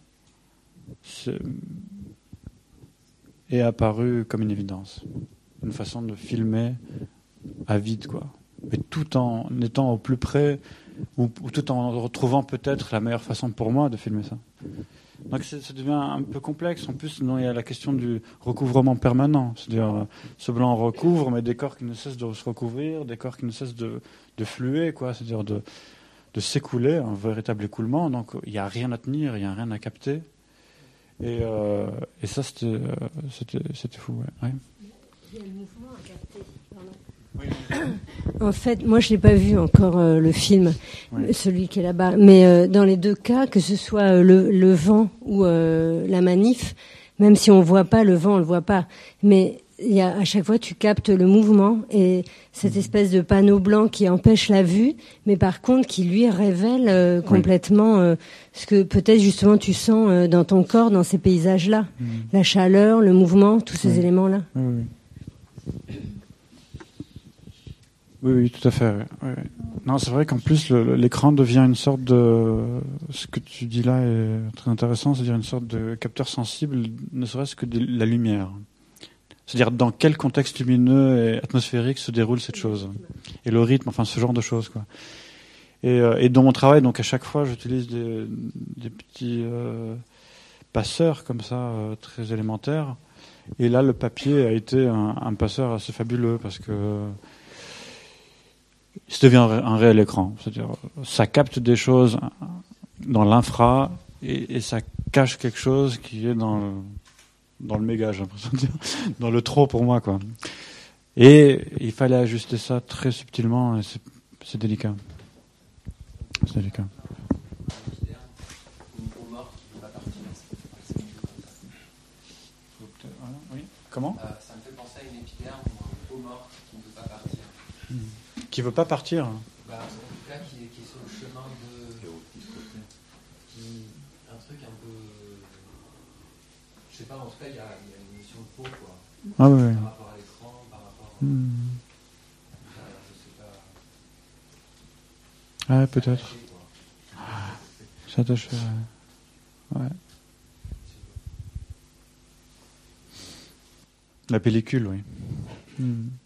est apparue comme une évidence. Une façon de filmer à vide, quoi. Mais tout en étant au plus près, ou tout en retrouvant peut-être la meilleure façon pour moi de filmer ça. Donc ça devient un peu complexe. En plus, il y a la question du recouvrement permanent. C'est-à-dire, ce blanc recouvre, mais des corps qui ne cessent de se recouvrir, des corps qui ne cessent de fluer, quoi. C'est-à-dire de s'écouler, un véritable écoulement. Donc il n'y a rien à tenir, il n'y a rien à capter. Et ça, c'était fou. Ouais. Il y a le mouvement à capter. En fait, moi je l'ai pas vu encore le film, celui qui est là-bas. Mais dans les deux cas, que ce soit le vent ou la manif, même si on voit pas le vent, on le voit pas. Mais il y a à chaque fois tu captes le mouvement et cette espèce de panneau blanc qui empêche la vue, mais par contre qui lui révèle complètement ce que peut-être justement tu sens dans ton corps, dans ces paysages-là, la chaleur, le mouvement, tous ces éléments-là. Oui, tout à fait. Oui. Non, c'est vrai qu'en plus, l'écran devient une sorte de... Ce que tu dis là est très intéressant, c'est-à-dire une sorte de capteur sensible, ne serait-ce que de la lumière. C'est-à-dire dans quel contexte lumineux et atmosphérique se déroule cette chose. Et le rythme, enfin ce genre de choses, quoi. Et dans mon travail, donc à chaque fois, j'utilise des petits passeurs comme ça, très élémentaires. Et là, le papier a été un passeur assez fabuleux parce que ça devient un réel écran. C'est-à-dire, ça capte des choses dans l'infra et ça cache quelque chose qui est dans le méga, j'ai l'impression de dire, dans le trop pour moi, quoi. Et il fallait ajuster ça très subtilement et c'est délicat. C'est délicat. Comment ? Ça me fait penser à une épiderme ou un peau morte qui ne veut pas partir. Qui veut pas partir ? En tout cas, qui est sur le chemin de... un truc un peu... Je sais pas, en tout cas, il y a une notion de peau, quoi. Ah oui. Par rapport à l'écran, par rapport... je sais pas... Ah, peut-être. S'attacher, ouais. La pellicule, oui.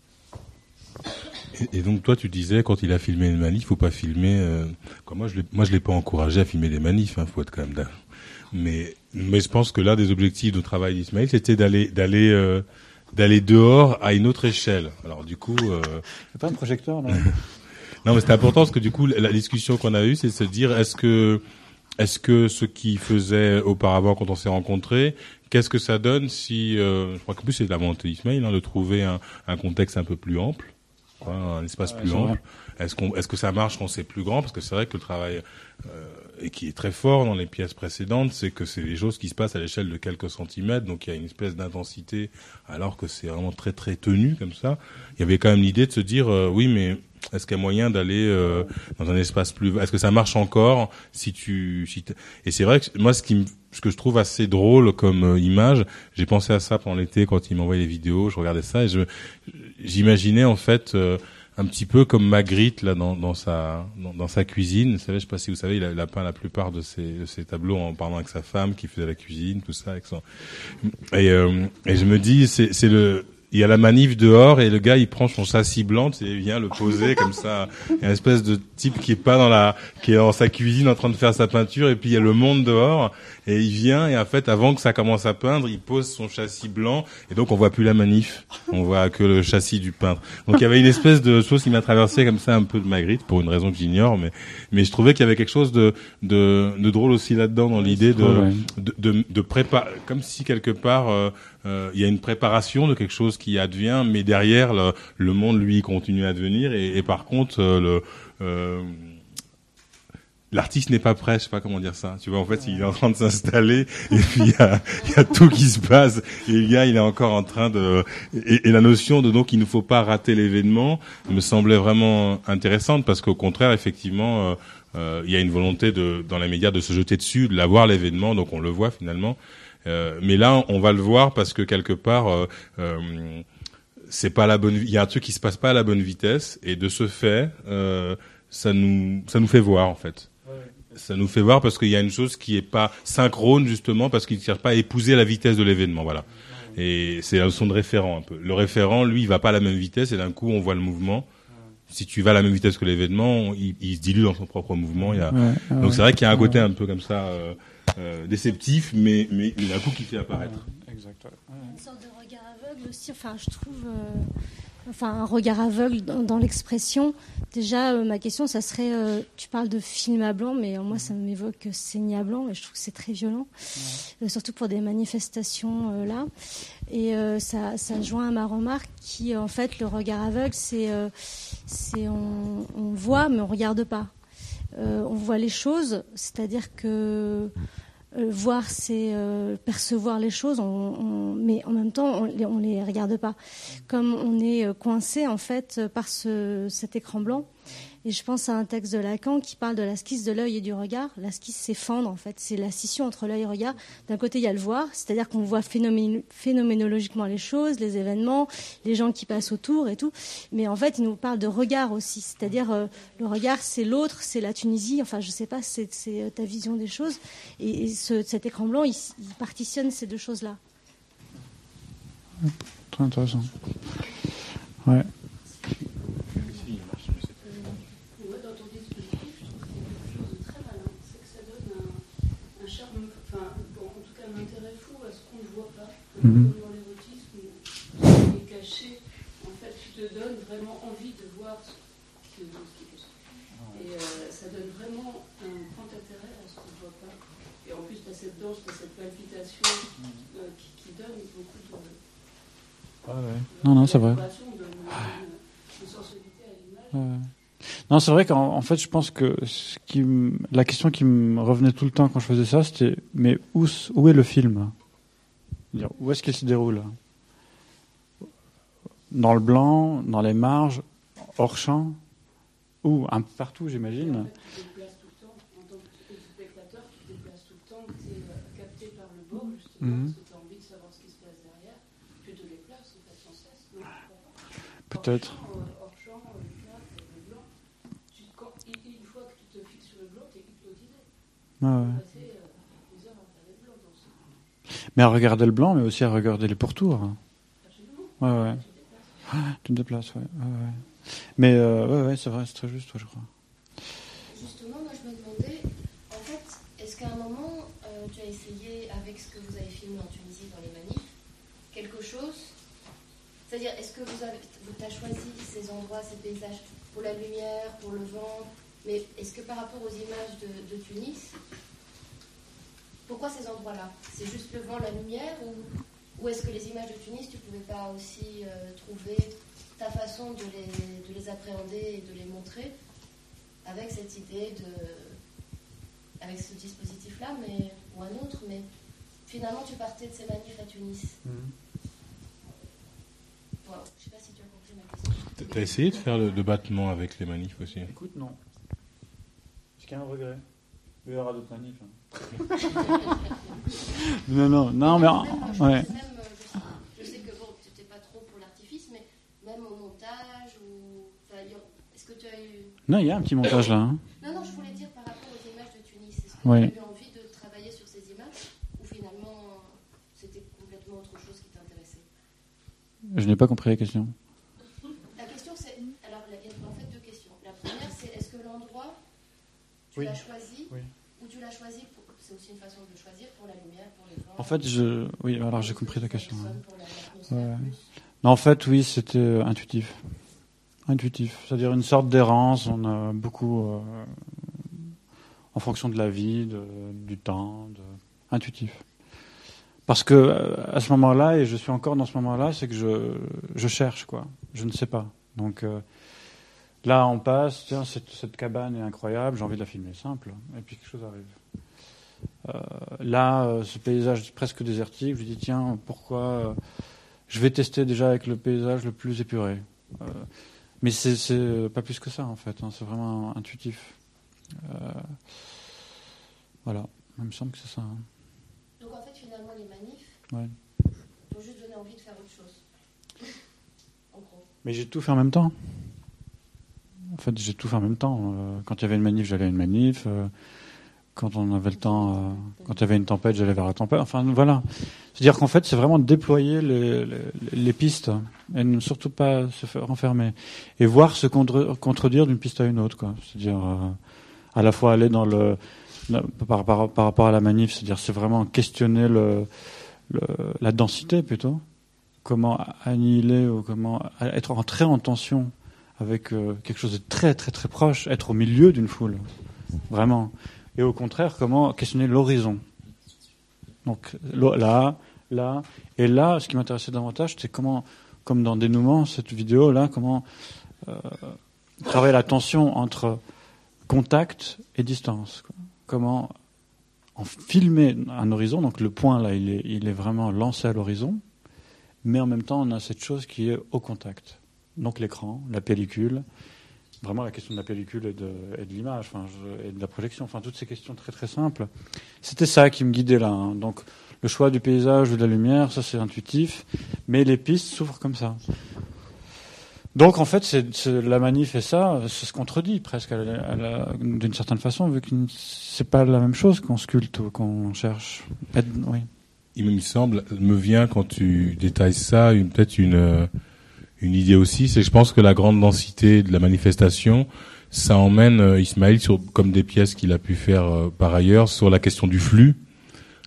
Et donc toi, tu disais quand il a filmé une manif, faut pas filmer. Moi, je l'ai pas encouragé à filmer des manifs. Faut être quand même. Mais je pense que l'un des objectifs de travail d'Ismaël, c'était d'aller dehors à une autre échelle. Alors du coup. C'est pas un projecteur, là. Non, mais c'est important parce que du coup, la discussion qu'on a eue, c'est de se dire est-ce que ce qu'il faisait auparavant quand on s'est rencontrés, qu'est-ce que ça donne si, je crois qu'en plus c'est de la volonté d'Ismaël, de trouver un contexte un peu plus ample, un espace plus ample. Est-ce que ça marche quand c'est plus grand? Parce que c'est vrai que le travail, et qui est très fort dans les pièces précédentes, c'est que c'est des choses qui se passent à l'échelle de quelques centimètres, donc il y a une espèce d'intensité, alors que c'est vraiment très très tenu comme ça. Il y avait quand même l'idée de se dire, oui, mais est-ce qu'il y a moyen d'aller dans un espace plus... Est-ce que ça marche encore Et c'est vrai que moi, ce que je trouve assez drôle comme image, j'ai pensé à ça pendant l'été quand il m'envoyait les vidéos, je regardais ça et j'imaginais en fait un petit peu comme Magritte là dans sa cuisine. Vous savez, je sais pas si vous savez, il a peint la plupart de ses tableaux en parlant avec sa femme qui faisait la cuisine, tout ça. Et je me dis, il y a la manif dehors et le gars il prend son châssis blanc et il vient le poser comme ça. Il y a une espèce de type qui est dans sa cuisine en train de faire sa peinture et puis il y a le monde dehors et il vient et en fait avant que ça commence à peindre il pose son châssis blanc et donc on voit plus la manif, on voit que le châssis du peintre. Donc il y avait une espèce de chose qui m'a traversé comme ça un peu de Magritte pour une raison que j'ignore mais je trouvais qu'il y avait quelque chose de drôle aussi là-dedans dans l'idée de préparer comme si quelque part il y a une préparation de quelque chose qui advient, mais derrière le monde lui continue à advenir et par contre l'artiste n'est pas prêt, je sais pas comment dire ça. Tu vois, en fait, il est en train de s'installer et puis il y a tout qui se passe et le gars, il est encore en train de et la notion de donc il ne faut pas rater l'événement me semblait vraiment intéressante parce qu'au contraire, effectivement, il y a une volonté dans les médias de se jeter dessus, de l'avoir l'événement, donc on le voit finalement. Mais là, on va le voir parce que quelque part, c'est pas la bonne. Il y a un truc qui se passe pas à la bonne vitesse et de ce fait, ça nous fait voir en fait. Ça nous fait voir parce qu'il y a une chose qui est pas synchrone justement parce qu'il ne cherche pas à épouser la vitesse de l'événement, voilà. Et c'est la notion de référent un peu. Le référent, lui, il va pas à la même vitesse et d'un coup, on voit le mouvement. Si tu vas à la même vitesse que l'événement, il se dilue dans son propre mouvement. Donc c'est vrai qu'il y a un côté un peu comme ça déceptif, mais d'un coup qui fait apparaître. Exact. Une sorte de regard aveugle aussi. Enfin, je trouve. Un regard aveugle dans l'expression. Déjà, ma question, ça serait, tu parles de film à blanc, mais moi, ça m'évoque saignée à blanc, et je trouve que c'est très violent, surtout pour des manifestations là. Et ça joint à ma remarque qui, en fait, le regard aveugle, c'est on voit, mais on regarde pas. On voit les choses, c'est-à-dire que voir, c'est percevoir les choses, mais en même temps, on les regarde pas. Comme on est coincé en fait par cet écran blanc. Et je pense à un texte de Lacan qui parle de la skisse de l'œil et du regard. La skisse, c'est fendre, en fait. C'est la scission entre l'œil et le regard. D'un côté, il y a le voir, c'est-à-dire qu'on voit phénoménologiquement les choses, les événements, les gens qui passent autour et tout. Mais en fait, il nous parle de regard aussi. C'est-à-dire, le regard, c'est l'autre, c'est la Tunisie. Enfin, je sais pas, c'est ta vision des choses. Et cet écran blanc, il partitionne ces deux choses-là. Très intéressant. Ouais. Dans l'érotisme qui est caché, en fait, tu te donnes vraiment envie de voir ce qui est caché. Et ça donne vraiment un grand intérêt à ce qu'on ne voit pas. Et en plus, tu as cette danse, tu as cette palpitation qui donne beaucoup de. Non, c'est vrai. De sensibilité à l'image. Non, c'est vrai qu'en fait, je pense que la question qui me revenait tout le temps quand je faisais ça, c'était mais où est le film ? Où est-ce qu'il se déroule ? Dans le blanc, dans les marges, hors champ, ou un peu partout, j'imagine. Tu te déplaces tout le temps, en tant que spectateur, tu te déplaces tout le temps, tu es capté par le bord, justement, parce que tu as envie de savoir ce qui se passe derrière. Tu te déplaces, en fait, sans cesse. Non, peut-être. Hors champ, le blanc. Une fois que tu te fixes sur le blanc, tu es hypnotisé. Tu peux passer des heures à regarder le blanc dans ce. Mais à regarder le blanc, mais aussi à regarder les pourtours. Absolument. Tu te déplaces, ouais. Mais c'est vrai, c'est très juste, je crois. Justement, moi je me demandais, en fait, est-ce qu'à un moment, tu as essayé, avec ce que vous avez filmé en Tunisie dans les manifs, quelque chose, c'est-à-dire, est-ce que vous avez choisi ces endroits, ces paysages, pour la lumière, pour le vent, mais est-ce que par rapport aux images de Tunis, pourquoi ces endroits-là ? C'est juste le vent, la lumière, ou est-ce que les images de Tunis, tu ne pouvais pas aussi trouver ta façon de les appréhender et de les montrer avec cette idée avec ce dispositif-là, ou un autre, mais finalement tu partais de ces manifs à Tunis. Wow, je ne sais pas si tu as compris ma question. Tu as essayé de faire le battement avec les manifs aussi ? Écoute, non. Est-ce qu'il y a un regret ? Il y aura d'autres manifs. Non, mais... Ouais. Je sais que tu n'étais pas trop pour l'artifice, mais même au montage, est-ce que tu as eu... Non, il y a un petit montage là. Hein. Non, je voulais dire par rapport aux images de Tunis. Est-ce que tu as eu envie de travailler sur ces images, ou finalement c'était complètement autre chose qui t'intéressait ? Je n'ai pas compris la question. La question c'est... Alors, il y a en fait deux questions. La première, c'est est-ce que l'endroit, tu l'as choisi, ou tu l'as choisi pour... C'est aussi une façon de le choisir pour la lumière, pour les vents. En fait, alors j'ai compris la question. Non, en fait, oui, c'était intuitif. C'est-à-dire une sorte d'errance. On a beaucoup, en fonction de la vie, du temps, intuitif. Parce que à ce moment-là, et je suis encore dans ce moment-là, c'est que je cherche, quoi. Je ne sais pas. Donc là, on passe. Tiens, cette cabane est incroyable. J'ai envie de la filmer simple. Et puis quelque chose arrive. Ce paysage presque désertique, je dis tiens, pourquoi je vais tester déjà avec le paysage le plus épuré. Mais c'est pas plus que ça en fait, c'est vraiment intuitif. Voilà, il me semble que c'est ça. Donc en fait finalement les manifs t'ont juste donné envie de faire autre chose. En gros. Mais j'ai tout fait en même temps. En fait, j'ai tout fait en même temps. Quand il y avait une manif, j'allais à une manif. Quand on avait le temps, quand il y avait une tempête, j'allais vers la tempête. Enfin, voilà. C'est-à-dire qu'en fait, c'est vraiment déployer les pistes et ne surtout pas se faire enfermer et voir se contredire d'une piste à une autre, quoi. C'est-à-dire à la fois aller dans par rapport à la manif, c'est-à-dire c'est vraiment questionner la densité plutôt. Comment annihiler ou comment entrer en tension avec quelque chose de très très très proche, être au milieu d'une foule, vraiment. Et au contraire, comment questionner l'horizon. Donc là, et là, ce qui m'intéressait davantage, c'est comment, comme dans Dénouement, cette vidéo-là, comment travailler la tension entre contact et distance. Quoi. Comment en filmer un horizon, donc le point là, il est vraiment lancé à l'horizon, mais en même temps, on a cette chose qui est au contact. Donc l'écran, la pellicule. Vraiment la question de la pellicule et de l'image, et de la projection, toutes ces questions très très simples. C'était ça qui me guidait là. Hein. Donc le choix du paysage ou de la lumière, ça c'est intuitif, mais les pistes s'ouvrent comme ça. Donc en fait, c'est la manif et ça se contredit presque d'une certaine façon, vu que c'est pas la même chose qu'on sculpte ou qu'on cherche. Oui. Il me semble, me vient quand tu détailles ça, peut-être une idée aussi, c'est que je pense que la grande densité de la manifestation, ça emmène Ismaël comme des pièces qu'il a pu faire par ailleurs sur la question du flux,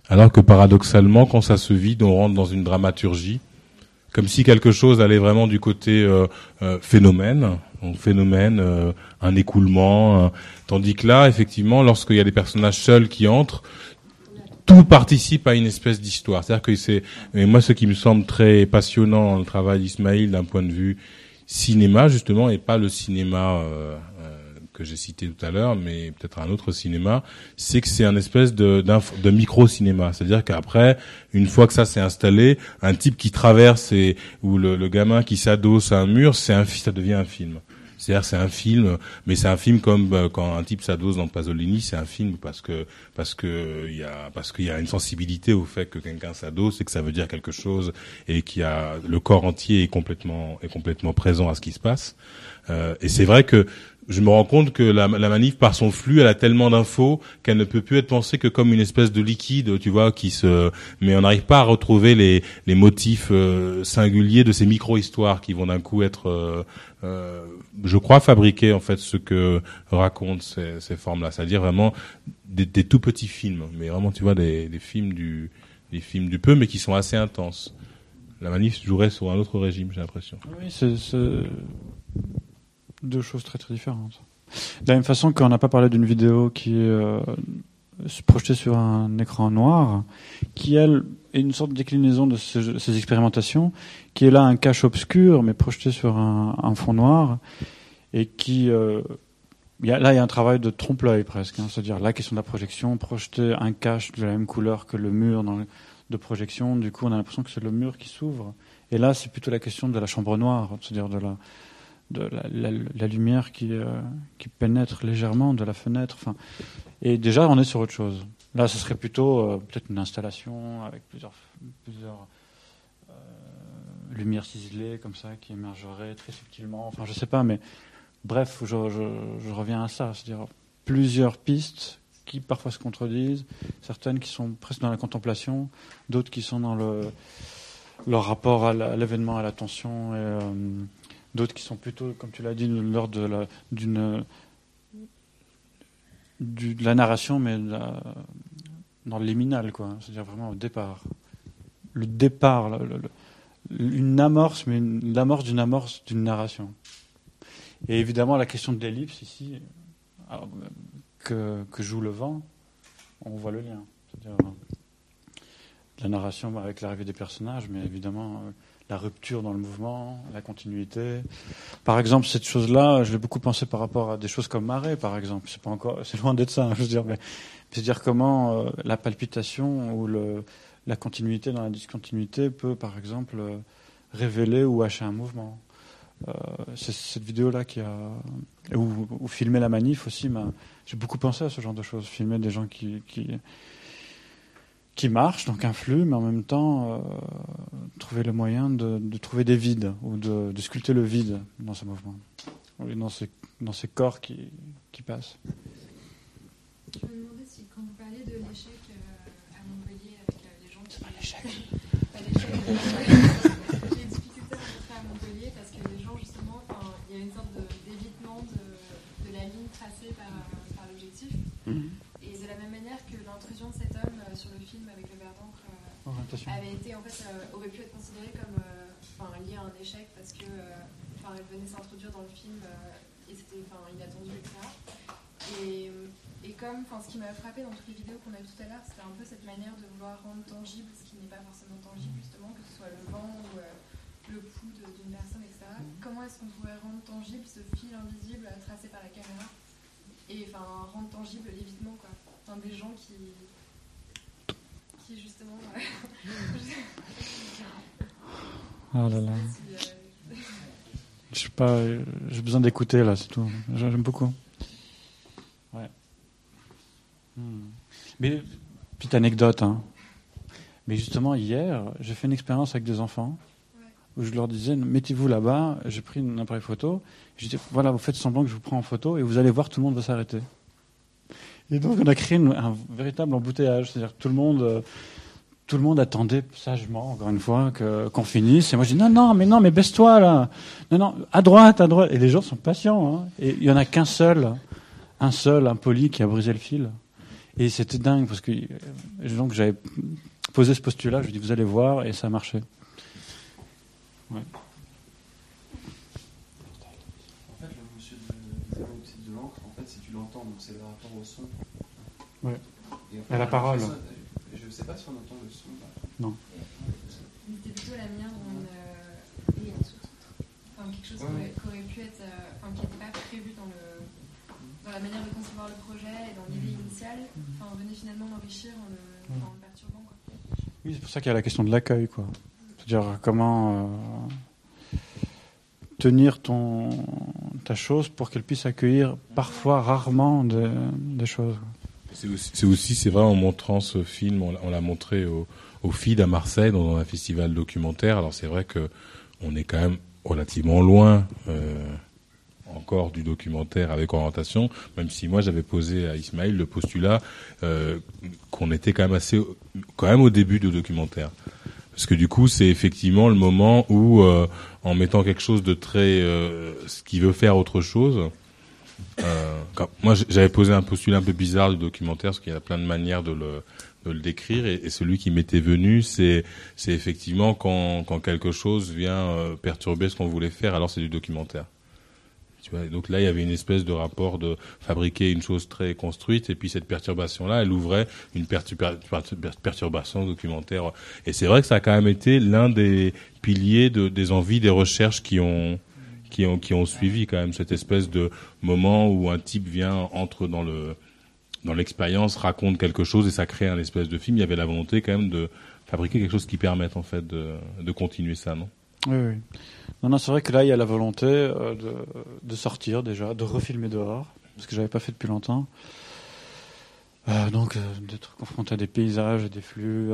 Alors que paradoxalement, quand ça se vide, on rentre dans une dramaturgie, comme si quelque chose allait vraiment du côté phénomène, un écoulement, tandis que là, effectivement, lorsqu'il y a des personnages seuls qui entrent, tout participe à une espèce d'histoire. C'est-à-dire que mais moi, ce qui me semble très passionnant dans le travail d'Ismail d'un point de vue cinéma, justement, et pas le cinéma que j'ai cité tout à l'heure, mais peut-être un autre cinéma, c'est que c'est un espèce de micro-cinéma. C'est-à-dire qu'après, une fois que ça s'est installé, un type qui traverse ou le gamin qui s'adosse à un mur, ça devient un film. C'est-à-dire c'est un film, mais c'est un film comme quand un type s'adosse dans Pasolini, c'est un film parce qu'il y a une sensibilité au fait que quelqu'un s'adosse et que ça veut dire quelque chose et le corps entier est complètement présent à ce qui se passe. Et c'est vrai que je me rends compte que la manif, par son flux, elle a tellement d'infos qu'elle ne peut plus être pensée que comme une espèce de liquide, tu vois, mais on n'arrive pas à retrouver les motifs singuliers de ces micro-histoires qui vont d'un coup être, je crois, fabriquer en fait ce que racontent ces formes-là, c'est-à-dire vraiment des tout petits films, mais vraiment, tu vois, des films du peu, mais qui sont assez intenses. La manif jouerait sur un autre régime, j'ai l'impression. Oui, c'est deux choses très très différentes. De la même façon qu'on n'a pas parlé d'une vidéo qui est projetée sur un écran noir, qui elle est une sorte de déclinaison de ces expérimentations, qui est là un cache obscur mais projeté sur un fond noir, et qui il y a un travail de trompe-l'œil presque, hein, c'est-à-dire la question de la projection, projeter un cache de la même couleur que le mur de projection, du coup on a l'impression que c'est le mur qui s'ouvre, et là c'est plutôt la question de la chambre noire, c'est-à-dire de la lumière qui pénètre légèrement de la fenêtre. Enfin, et déjà, on est sur autre chose. Là, ce serait plutôt peut-être une installation avec plusieurs lumières ciselées comme ça qui émergeraient très subtilement. Enfin, je sais pas, mais bref, je reviens à ça, c'est-à-dire plusieurs pistes qui parfois se contredisent, certaines qui sont presque dans la contemplation, d'autres qui sont dans leur rapport à l'événement, à l'attention, et d'autres qui sont plutôt, comme tu l'as dit, de l'ordre de la narration, mais dans le liminal, quoi. C'est-à-dire vraiment au départ. Le départ, une amorce, mais l'amorce d'une narration. Et évidemment, la question de l'ellipse ici, que joue le vent, on voit le lien. C'est-à-dire la narration avec l'arrivée des personnages, mais évidemment la rupture dans le mouvement, la continuité. Par exemple, cette chose-là, je l'ai beaucoup pensé par rapport à des choses comme Marée, par exemple. C'est loin d'être ça, hein, je veux dire, mais c'est-à-dire comment la palpitation ou la continuité dans la discontinuité peut, par exemple, révéler ou hacher un mouvement. C'est cette vidéo-là ou filmer la manif aussi. J'ai beaucoup pensé à ce genre de choses, filmer des gens qui marchent, donc un flux, mais en même temps trouver le moyen de trouver des vides ou de sculpter le vide dans ce mouvement, dans ces corps qui passent. Je me demandais si, quand vous parliez de l'échec à Montpellier avec les gens qui... l'échec. Les difficultés rencontrées à Montpellier, parce que les gens, justement, il y a une sorte d'évitement de la ligne tracée par l'objectif. Et de la même manière que l'intrusion de cet homme sur le film avec le verre d'encre avait été, en fait, aurait pu être considéré comme lié à un échec parce que elle venait s'introduire dans le film et c'était inattendu, etc. Et comme, ce qui m'a frappé dans toutes les vidéos qu'on a vues tout à l'heure, c'était un peu cette manière de vouloir rendre tangible ce qui n'est pas forcément tangible, justement, que ce soit le vent ou le pouls d'une personne, etc. Comment est-ce qu'on pourrait rendre tangible ce fil invisible tracé par la caméra et rendre tangible l'évitement, quoi. Des gens qui justement... Oh là là. Je sais pas, j'ai besoin d'écouter là, c'est tout. J'aime beaucoup. Ouais. Mais petite anecdote, hein. Mais justement hier, j'ai fait une expérience avec des enfants où je leur disais mettez-vous là-bas. J'ai pris un appareil photo. Je dis voilà, vous faites semblant que je vous prends en photo et vous allez voir, tout le monde va s'arrêter. Et donc on a créé un véritable embouteillage, c'est-à-dire que tout le monde attendait sagement, encore une fois, qu'on finisse. Et moi, je dis, non, mais baisse-toi, là. Non, à droite. Et les gens sont patients, hein. Et il y en a qu'un seul, impoli, qui a brisé le fil. Et c'était dingue parce que donc j'avais posé ce postulat, je lui ai dit vous allez voir, et ça a marché. Ouais. En fait, le monsieur de l'oxyde de l'encre, en fait, si tu l'entends, donc c'est le rapport au son. Ouais. Et en fait, À la parole. Je sais pas si on entend le son. Là. Non. C'était plutôt la manière dont Et un sous-titre. enfin, quelque chose qui aurait pu être, qui n'était pas prévu dans la manière de concevoir le projet et dans l'idée initiale, venait finalement l'enrichir en le perturbant. Quoi. Oui, c'est pour ça qu'il y a la question de l'accueil, quoi. C'est-à-dire comment tenir ta chose pour qu'elle puisse accueillir parfois, rarement des choses. C'est vrai, en montrant ce film, on l'a montré au FID à Marseille, dans un festival documentaire. Alors c'est vrai que on est quand même relativement loin encore du documentaire avec orientation, même si moi j'avais posé à Ismaël le postulat qu'on était quand même au début du documentaire. Parce que du coup, c'est effectivement le moment où, en mettant quelque chose de très, ce qui veut faire autre chose. Moi, j'avais posé un postulat un peu bizarre du documentaire, parce qu'il y a plein de manières de le décrire, et celui qui m'était venu, c'est effectivement quand quelque chose vient perturber ce qu'on voulait faire, alors c'est du documentaire. Tu vois, donc là, il y avait une espèce de rapport de fabriquer une chose très construite, et puis cette perturbation-là, elle ouvrait une perturbation documentaire. Et c'est vrai que ça a quand même été l'un des piliers des envies, des recherches qui ont suivi quand même cette espèce de moment où un type entre dans l'expérience, raconte quelque chose et ça crée un espèce de film. Il y avait la volonté quand même de fabriquer quelque chose qui permette en fait de continuer ça, non? Oui. Non, c'est vrai que là, il y a la volonté de sortir déjà, de refilmer dehors, parce que j'avais pas fait depuis longtemps. Donc, d'être confronté à des paysages, à des flux.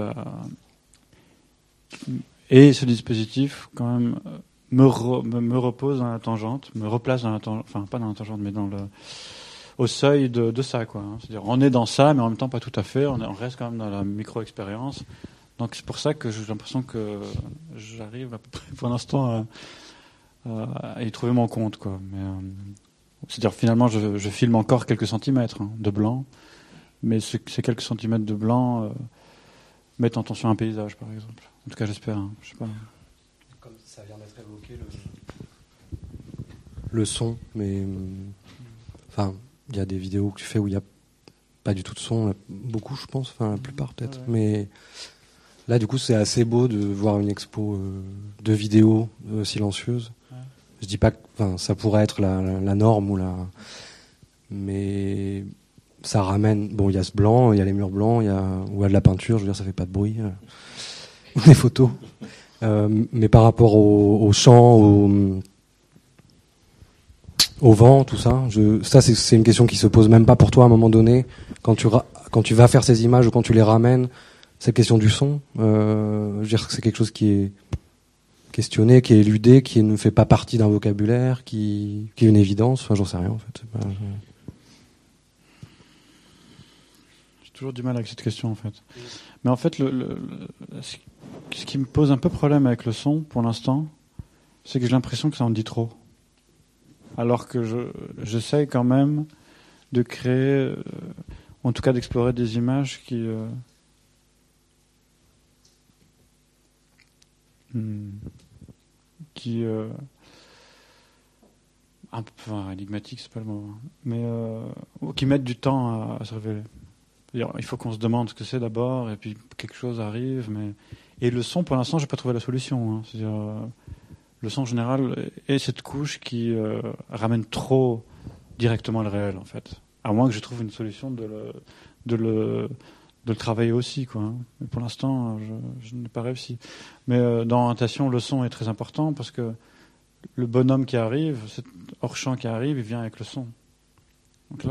Et ce dispositif, quand même, me repose dans la tangente, me replace dans la tangente, enfin, pas dans la tangente, mais au seuil de ça, quoi. C'est-à-dire, on est dans ça, mais en même temps, pas tout à fait. On reste quand même dans la micro-expérience. Donc c'est pour ça que j'ai l'impression que j'arrive à peu près pour l'instant à y trouver mon compte, quoi. Mais c'est-à-dire finalement je filme encore quelques centimètres de blanc, mais ces quelques centimètres de blanc mettent en tension un paysage, par exemple. En tout cas, j'espère. Je sais pas. Comme ça vient d'être évoqué, le son, mais enfin il y a des vidéos que tu fais où il n'y a pas du tout de son, beaucoup je pense, enfin la plupart peut-être, mais là, du coup, c'est assez beau de voir une expo de vidéos silencieuses. Ouais. Je dis pas que ça pourrait être la norme mais ça ramène. Bon, il y a ce blanc, il y a les murs blancs, il y a de la peinture. Je veux dire, ça fait pas de bruit. Des photos. Mais par rapport au chant, au vent, tout ça. Ça, c'est une question qui se pose même pas pour toi à un moment donné quand tu vas faire ces images ou quand tu les ramènes. Cette question du son, je veux dire que c'est quelque chose qui est questionné, qui est éludé, qui ne fait pas partie d'un vocabulaire, qui est une évidence. Enfin, j'en sais rien en fait. J'ai toujours du mal avec cette question en fait. Mais en fait, ce qui me pose un peu problème avec le son pour l'instant, c'est que j'ai l'impression que ça en dit trop. Alors que j'essaye quand même de créer, en tout cas d'explorer des images qui un peu énigmatique, c'est pas le mot, mais qui mettent du temps à se révéler. Il faut qu'on se demande ce que c'est d'abord, et puis quelque chose arrive. Et le son, pour l'instant, j'ai pas trouvé la solution. Hein. C'est-à-dire, le son en général est cette couche qui ramène trop directement le réel, en fait. À moins que je trouve une solution de le travailler aussi, quoi. Hein. Mais pour l'instant, je n'ai pas réussi. Mais dans l'orientation, le son est très important parce que le bonhomme qui arrive, cet hors-champ qui arrive, il vient avec le son. Donc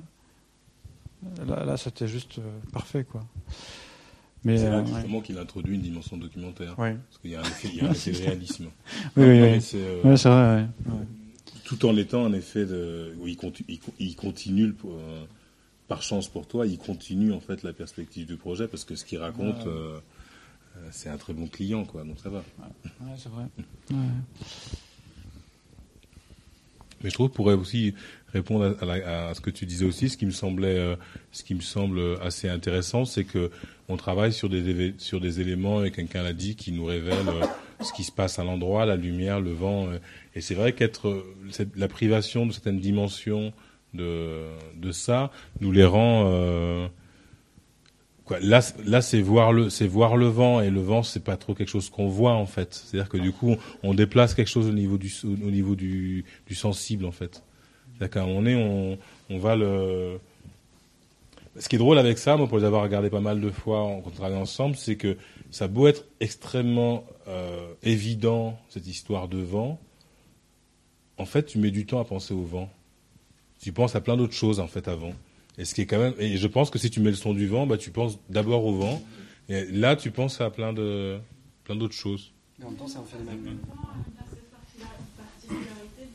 là c'était juste parfait, quoi. Mais c'est là justement qu'il introduit une dimension documentaire. Oui. Parce qu'il y a un effet de réalisme. Oui. C'est vrai. Ouais. Tout en étant un effet où il continue par chance pour toi, il continue en fait la perspective du projet parce que ce qu'il raconte, c'est un très bon client, quoi. Donc ça va. Ouais, c'est vrai. Ouais. Mais je trouve pourrait aussi répondre à ce que tu disais aussi, ce qui me semble assez intéressant, c'est que on travaille sur des éléments, et quelqu'un l'a dit, qui nous révèlent ce qui se passe à l'endroit, la lumière, le vent, et c'est vrai la privation de certaines dimensions de ça nous les rend Là, c'est voir le vent, et le vent, c'est pas trop quelque chose qu'on voit, en fait. C'est-à-dire que du coup, on déplace quelque chose au niveau du sensible, en fait. C'est-à-dire qu'à un moment donné, on va le... Ce qui est drôle avec ça, moi, pour les avoir regardés pas mal de fois quand on travaille ensemble, c'est que ça a beau être extrêmement évident, cette histoire de vent, en fait, tu mets du temps à penser au vent. Tu penses à plein d'autres choses, en fait, avant. Et ce qui est quand même, et je pense que si tu mets le son du vent, tu penses d'abord au vent, et là tu penses à plein d'autres choses. Mais en même temps, c'est un phénomène. Il y a cette particularité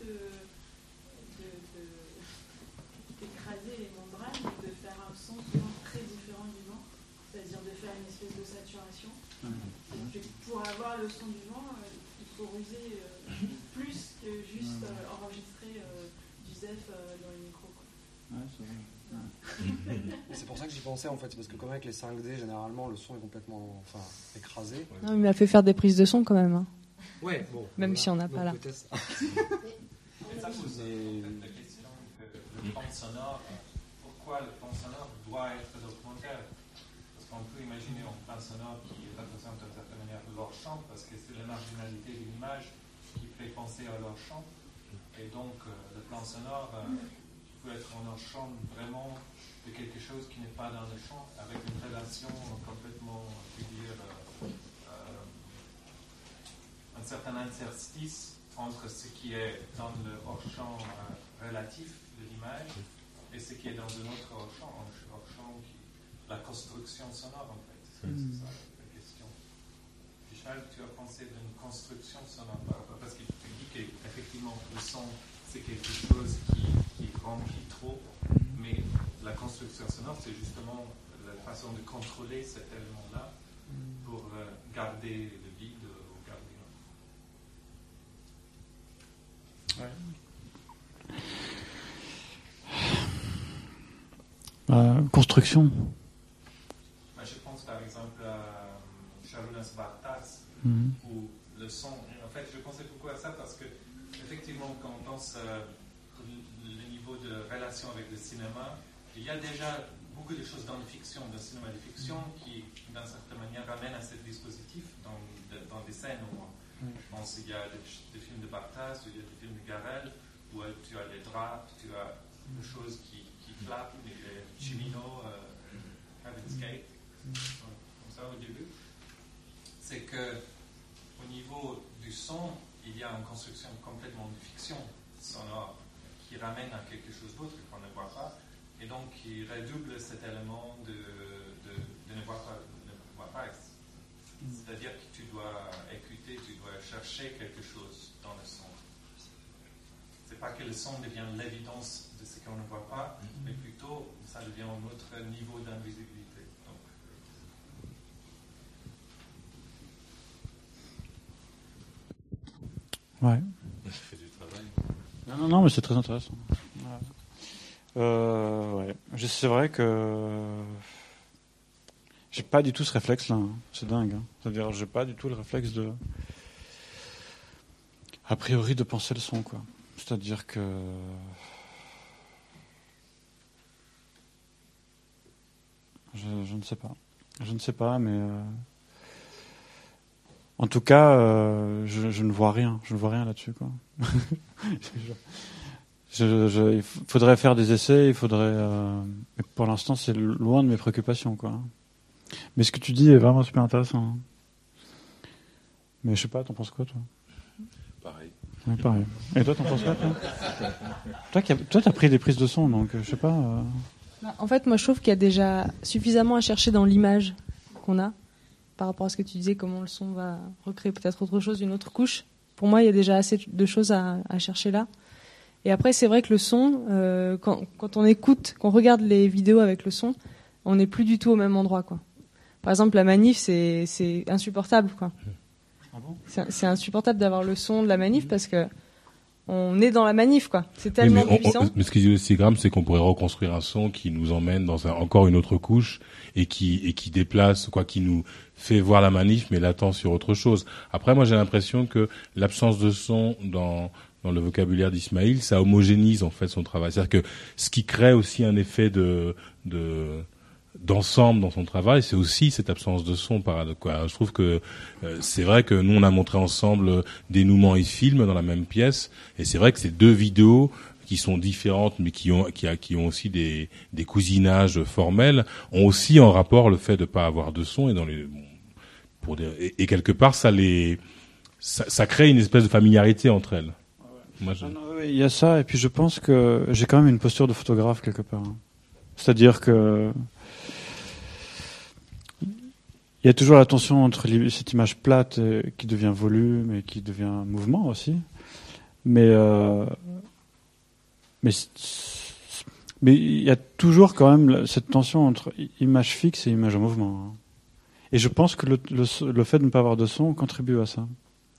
d'écraser les membranes et de faire un son souvent très différent du vent, c'est-à-dire de faire une espèce de saturation. Et pour avoir le son du vent, il faut ruser plus que juste enregistrer du ZEF dans les micros. Ouais, c'est vrai. C'est pour ça que j'y pensais en fait, parce que comme avec les 5D, généralement le son est complètement écrasé. Non, il m'a fait faire des prises de son quand même. Hein. Ouais, bon. Même voilà. si on n'a pas là. Et ça pose la question que le plan sonore, pourquoi le plan sonore doit être documentaire? Parce qu'on peut imaginer un plan sonore qui représente d'une certaine manière leur champ, parce que c'est la marginalité d'une image qui fait penser à leur champ. Et donc le plan sonore peut être en un champ vraiment de quelque chose qui n'est pas dans le champ, avec une relation complètement, je veux dire, un certain interstice entre ce qui est dans le hors-champ relatif de l'image et ce qui est dans un autre hors-champ, qui la construction sonore en fait. C'est ça la question. Michel, tu as pensé d'une construction sonore, parce que tu dis qu'effectivement le son c'est quelque chose qui remplit trop, mais la construction sonore, c'est justement la façon de contrôler cet élément-là pour garder le vide ou garder... Construction. Je pense par exemple à Šarūnas Bartas, où le son... En fait, je pensais beaucoup à ça parce que, effectivement, quand on pense le niveau de relation avec le cinéma, il y a déjà beaucoup de choses dans la fiction, dans le cinéma de fiction, qui, d'une certaine manière, ramènent à ce dispositif dans des scènes au moins. Je pense qu'il y a des films de Bartas, il y a des films de Garel, où tu as les draps, tu as des choses qui claquent, les cheminots, Heaven's Gate, comme ça au début. C'est que au niveau du son, il y a une construction complètement de fiction sonore qui ramène à quelque chose d'autre qu'on ne voit pas, et donc qui redouble cet élément de ne voir pas. C'est-à-dire que tu dois écouter, tu dois chercher quelque chose dans le son. C'est pas que le son devient l'évidence de ce qu'on ne voit pas, mais plutôt ça devient un autre niveau d'invisibilité. Ouais. Ça fait du travail. Non, mais c'est très intéressant. Ouais. C'est vrai que j'ai pas du tout ce réflexe-là. Hein. C'est dingue. Hein. C'est-à-dire, j'ai pas du tout le réflexe a priori, de penser le son, quoi. C'est-à-dire que je ne sais pas. Je ne sais pas, mais en tout cas, je ne vois rien. Je ne vois rien là-dessus, quoi. Il faudrait faire des essais. Mais pour l'instant, c'est loin de mes préoccupations, quoi. Mais ce que tu dis est vraiment super intéressant. Hein. Mais je sais pas, t'en penses quoi, toi? Pareil. Ouais, pareil. Et toi, t'en penses quoi, toi? Toi, t'as pris des prises de son, donc je sais pas. En fait, moi, je trouve qu'il y a déjà suffisamment à chercher dans l'image qu'on a, par rapport à ce que tu disais, comment le son va recréer peut-être autre chose, une autre couche. Pour moi, il y a déjà assez de choses à chercher là. Et après, c'est vrai que le son, quand on écoute, qu'on regarde les vidéos avec le son, on n'est plus du tout au même endroit, quoi. Par exemple, la manif, c'est insupportable, quoi. Ah bon ? C'est insupportable d'avoir le son de la manif parce que on est dans la manif, quoi. C'est tellement puissant. Mais ce qui dit aussi Graham, c'est qu'on pourrait reconstruire un son qui nous emmène dans encore une autre couche et qui déplace, quoi, qui nous fait voir la manif, mais l'attend sur autre chose. Après, moi, j'ai l'impression que l'absence de son dans le vocabulaire d'Ismaïl, ça homogénise en fait son travail. C'est-à-dire que ce qui crée aussi un effet d'ensemble dans son travail, c'est aussi cette absence de son. Quoi. Je trouve que c'est vrai que nous on a montré ensemble dénouement et film dans la même pièce, et c'est vrai que ces deux vidéos qui sont différentes, mais qui ont aussi des cousinages formels, ont aussi en rapport le fait de pas avoir de son et quelque part ça crée une espèce de familiarité entre elles. Moi, il y a ça, et puis je pense que j'ai quand même une posture de photographe quelque part. C'est-à-dire que il y a toujours la tension entre cette image plate qui devient volume et qui devient mouvement aussi. Mais il y a toujours quand même cette tension entre image fixe et image en mouvement. Et je pense que le fait de ne pas avoir de son contribue à ça.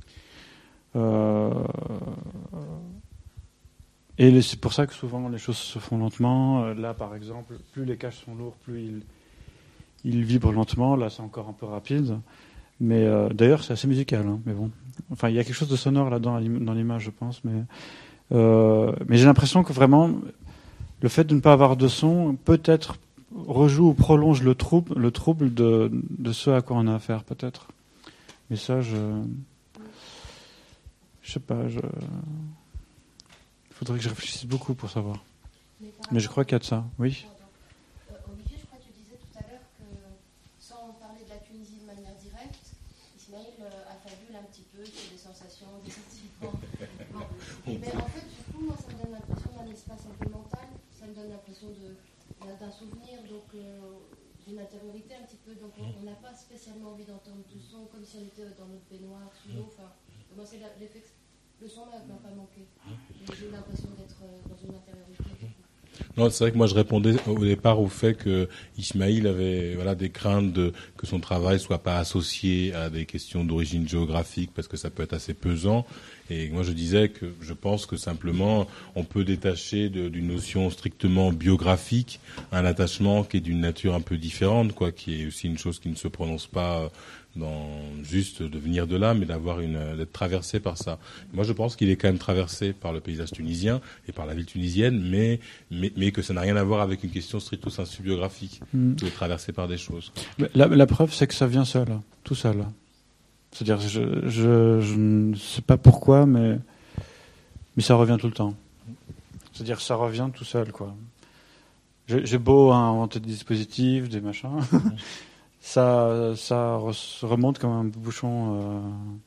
Et c'est pour ça que souvent les choses se font lentement. Là, par exemple, plus les caches sont lourds, plus ils vibrent lentement. Là, c'est encore un peu rapide. Mais d'ailleurs, c'est assez musical. Hein, mais bon, enfin, il y a quelque chose de sonore là-dedans dans l'image, je pense. Mais j'ai l'impression que vraiment, le fait de ne pas avoir de son, peut-être rejoue ou prolonge le trouble de ce à quoi on a affaire, peut-être. Mais ça, je sais pas. Il faudrait que je réfléchisse beaucoup pour savoir. Mais je crois qu'il y a de ça. Oui. Olivier, je crois que tu disais tout à l'heure que, sans parler de la Tunisie de manière directe, Ismaïl a fabule un petit peu sur des sensations, des sentiments. Mais en fait, du coup, moi, ça me donne l'impression d'un espace un peu mental. Ça me donne l'impression d'un souvenir, donc d'une intériorité un petit peu. Donc on n'a pas spécialement envie d'entendre du son, comme si on était dans notre baignoire, sous l'eau. Enfin, moi, c'est l'effet. Le son là m'a pas manqué. J'ai eu l'impression d'être dans une intériorité. Non, c'est vrai que moi je répondais au départ au fait que Ismaïl avait des craintes que son travail soit pas associé à des questions d'origine géographique parce que ça peut être assez pesant. Et moi je disais que je pense que simplement on peut détacher d'une notion strictement biographique un attachement qui est d'une nature un peu différente, quoi, qui est aussi une chose qui ne se prononce pas juste de venir de là, mais d'être traversé par ça. Moi, je pense qu'il est quand même traversé par le paysage tunisien et par la ville tunisienne, mais que ça n'a rien à voir avec une question stricto sensu biographique. Il est traversé par des choses. La preuve, c'est que ça vient seul, tout seul. C'est-à-dire, je ne sais pas pourquoi, mais ça revient tout le temps. C'est-à-dire, ça revient tout seul, quoi. J'ai beau inventer des dispositifs, des machins. Ça remonte comme un bouchon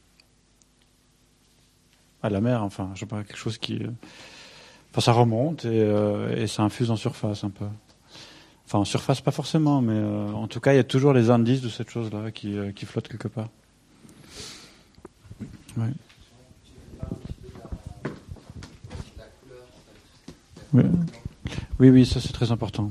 à la mer, enfin, je sais pas, quelque chose qui... Enfin, ça remonte et ça infuse en surface un peu. Enfin, en surface, pas forcément, mais en tout cas, il y a toujours les indices de cette chose-là qui flottent quelque part. Ouais. Oui, ça c'est très important.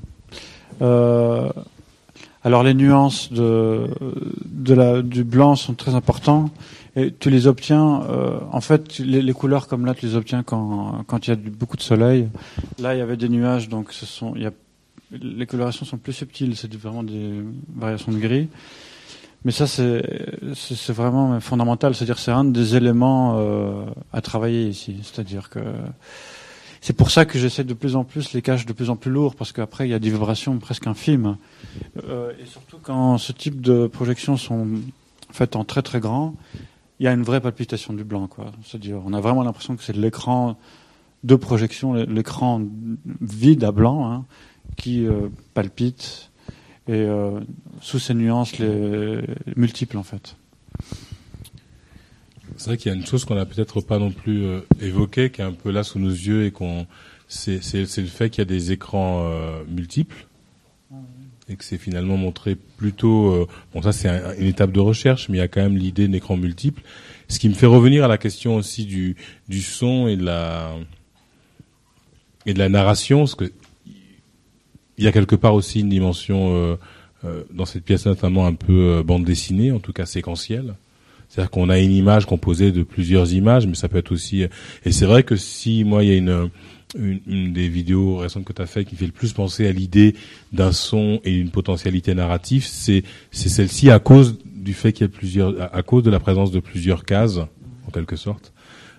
Alors les nuances du blanc sont très importantes et tu les obtiens. En fait, les couleurs comme là, tu les obtiens quand il y a beaucoup de soleil. Là, il y avait des nuages, donc les colorations sont plus subtiles. C'est vraiment des variations de gris. Mais ça, c'est vraiment fondamental. C'est-à-dire, c'est un des éléments à travailler ici. C'est-à-dire que c'est pour ça que j'essaie de plus en plus les caches de plus en plus lourds, parce qu'après, il y a des vibrations presque infimes. Et surtout, quand ce type de projections sont faites en très très grand, il y a une vraie palpitation du blanc, quoi. C'est-à-dire, on a vraiment l'impression que c'est l'écran de projection, l'écran vide à blanc, qui palpite. Et sous ces nuances multiples, en fait. C'est vrai qu'il y a une chose qu'on n'a peut-être pas non plus évoquée, qui est un peu là sous nos yeux, et c'est le fait qu'il y a des écrans multiples, et que c'est finalement montré plutôt... bon, ça c'est une étape de recherche, mais il y a quand même l'idée d'écran multiple. Ce qui me fait revenir à la question aussi du son et de la narration, parce que il y a quelque part aussi une dimension dans cette pièce, notamment un peu bande dessinée, en tout cas séquentielle. C'est-à-dire qu'on a une image composée de plusieurs images, mais ça peut être aussi... Et c'est vrai que si, moi, il y a une des vidéos récentes que tu as fait qui fait le plus penser à l'idée d'un son et une potentialité narrative, c'est celle-ci à cause du fait qu'il y a à cause de la présence de plusieurs cases, en quelque sorte,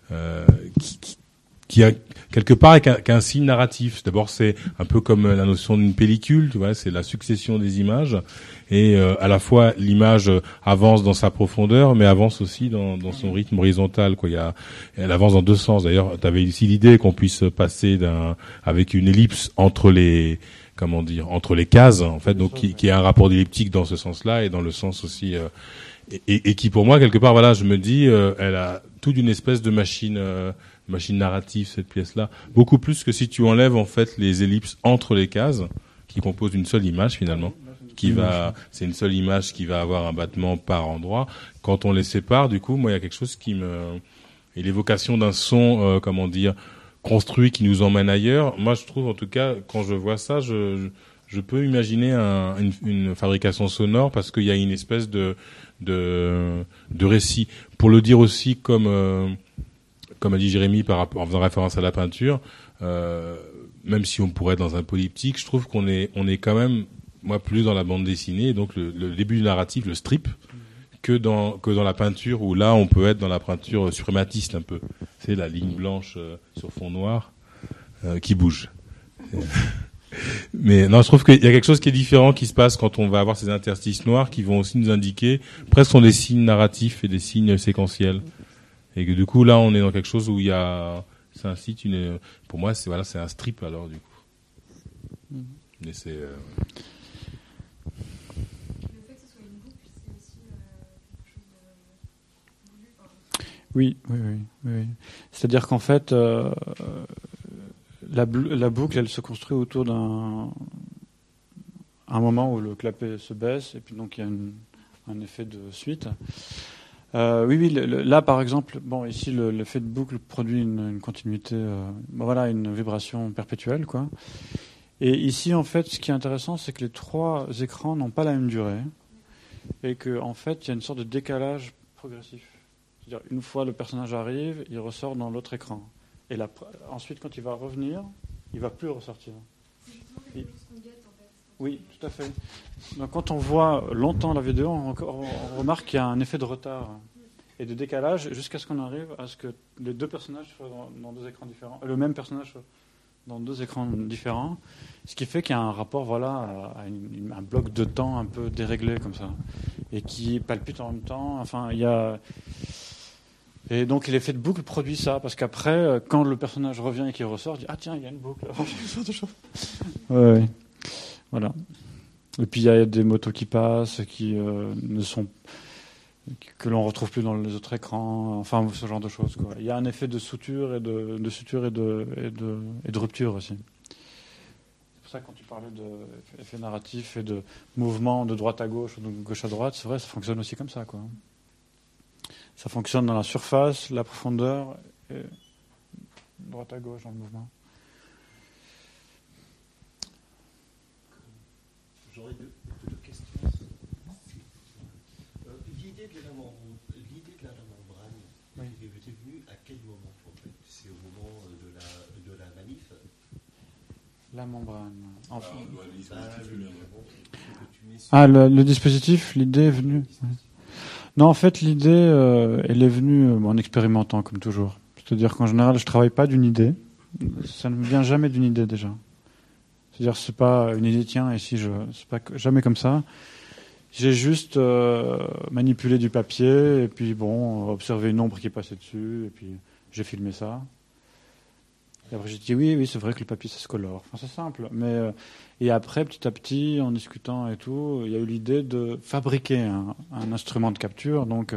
qui a quelque part qu'un signe narratif. D'abord, c'est un peu comme la notion d'une pellicule, tu vois, c'est la succession des images, et à la fois l'image avance dans sa profondeur, mais avance aussi dans son rythme horizontal, quoi. Elle avance dans deux sens. D'ailleurs, tu avais ici l'idée qu'on puisse passer avec une ellipse entre les cases, en fait, donc qui a un rapport d'elliptique dans ce sens-là et dans le sens aussi et qui pour moi quelque part, voilà, je me dis, elle a toute une espèce de machine narrative, cette pièce-là, beaucoup plus que si tu enlèves en fait les ellipses entre les cases qui composent une seule image finalement. C'est une seule image qui va avoir un battement par endroit. Quand on les sépare, du coup, moi, il y a quelque chose et l'évocation d'un son, construit qui nous emmène ailleurs. Moi, je trouve, en tout cas, quand je vois ça, je peux imaginer une fabrication sonore parce qu'il y a une espèce de récit. Pour le dire aussi comme a dit Jérémy en faisant référence à la peinture, même si on pourrait être dans un polyptyque, je trouve qu'on est quand même, moi, plus dans la bande dessinée, donc le début du narratif, le strip, que dans la peinture, où là, on peut être dans la peinture suprématiste un peu. C'est la ligne blanche sur fond noir qui bouge. Mais non, je trouve qu'il y a quelque chose qui est différent qui se passe quand on va avoir ces interstices noirs qui vont aussi nous indiquer, presque sont des signes narratifs et des signes séquentiels. Et que du coup, là, on est dans quelque chose où ça incite pour moi, c'est un strip alors, du coup. Mais c'est, Oui. C'est-à-dire qu'en fait, la boucle, elle se construit autour un moment où le clapet se baisse, et puis donc il y a un effet de suite. Là, par exemple, ici, l'effet de boucle produit une continuité, une vibration perpétuelle, quoi. Et ici, en fait, ce qui est intéressant, c'est que les trois écrans n'ont pas la même durée, et que, en fait, il y a une sorte de décalage progressif. C'est-à-dire, une fois le personnage arrive, il ressort dans l'autre écran. Et ensuite, quand il va revenir, il ne va plus ressortir. Oui, tout à fait. Donc, quand on voit longtemps la vidéo, on remarque qu'il y a un effet de retard et de décalage jusqu'à ce qu'on arrive à ce que les deux personnages soient dans deux écrans différents. Le même personnage soit dans deux écrans différents. Ce qui fait qu'il y a un rapport à un bloc de temps un peu déréglé comme ça. Et qui palpite en même temps. Enfin, il y a... Et donc l'effet de boucle produit ça, parce qu'après, quand le personnage revient et qu'il ressort, il dit « Ah tiens, il y a une boucle ». Ouais. Voilà. Et puis il y a des motos qui passent, que l'on retrouve plus dans les autres écrans, enfin ce genre de choses, quoi. Il y a un effet de suture et de rupture aussi. C'est pour ça que quand tu parlais d'effet narratif et de mouvement de droite à gauche ou de gauche à droite, c'est vrai, ça fonctionne aussi comme ça, quoi. Ça fonctionne dans la surface, la profondeur, et droite à gauche dans le mouvement. J'aurais deux questions. L'idée de la membrane était venue à quel moment, en fait? C'est au moment de la manif? La membrane. Enfin, le dispositif, l'idée est venue. Non, en fait, l'idée, elle est venue en expérimentant, comme toujours. C'est-à-dire qu'en général, je travaille pas d'une idée. Ça ne me vient jamais d'une idée, déjà. C'est-à-dire, c'est pas une idée, tiens, c'est pas jamais comme ça. J'ai juste manipulé du papier, et puis observé une ombre qui passait dessus, et puis j'ai filmé ça. Et après, j'ai dit, oui, c'est vrai que le papier, ça se colore. Enfin, c'est simple. Mais, et après, petit à petit, en discutant et tout, il y a eu l'idée de fabriquer un instrument de capture, donc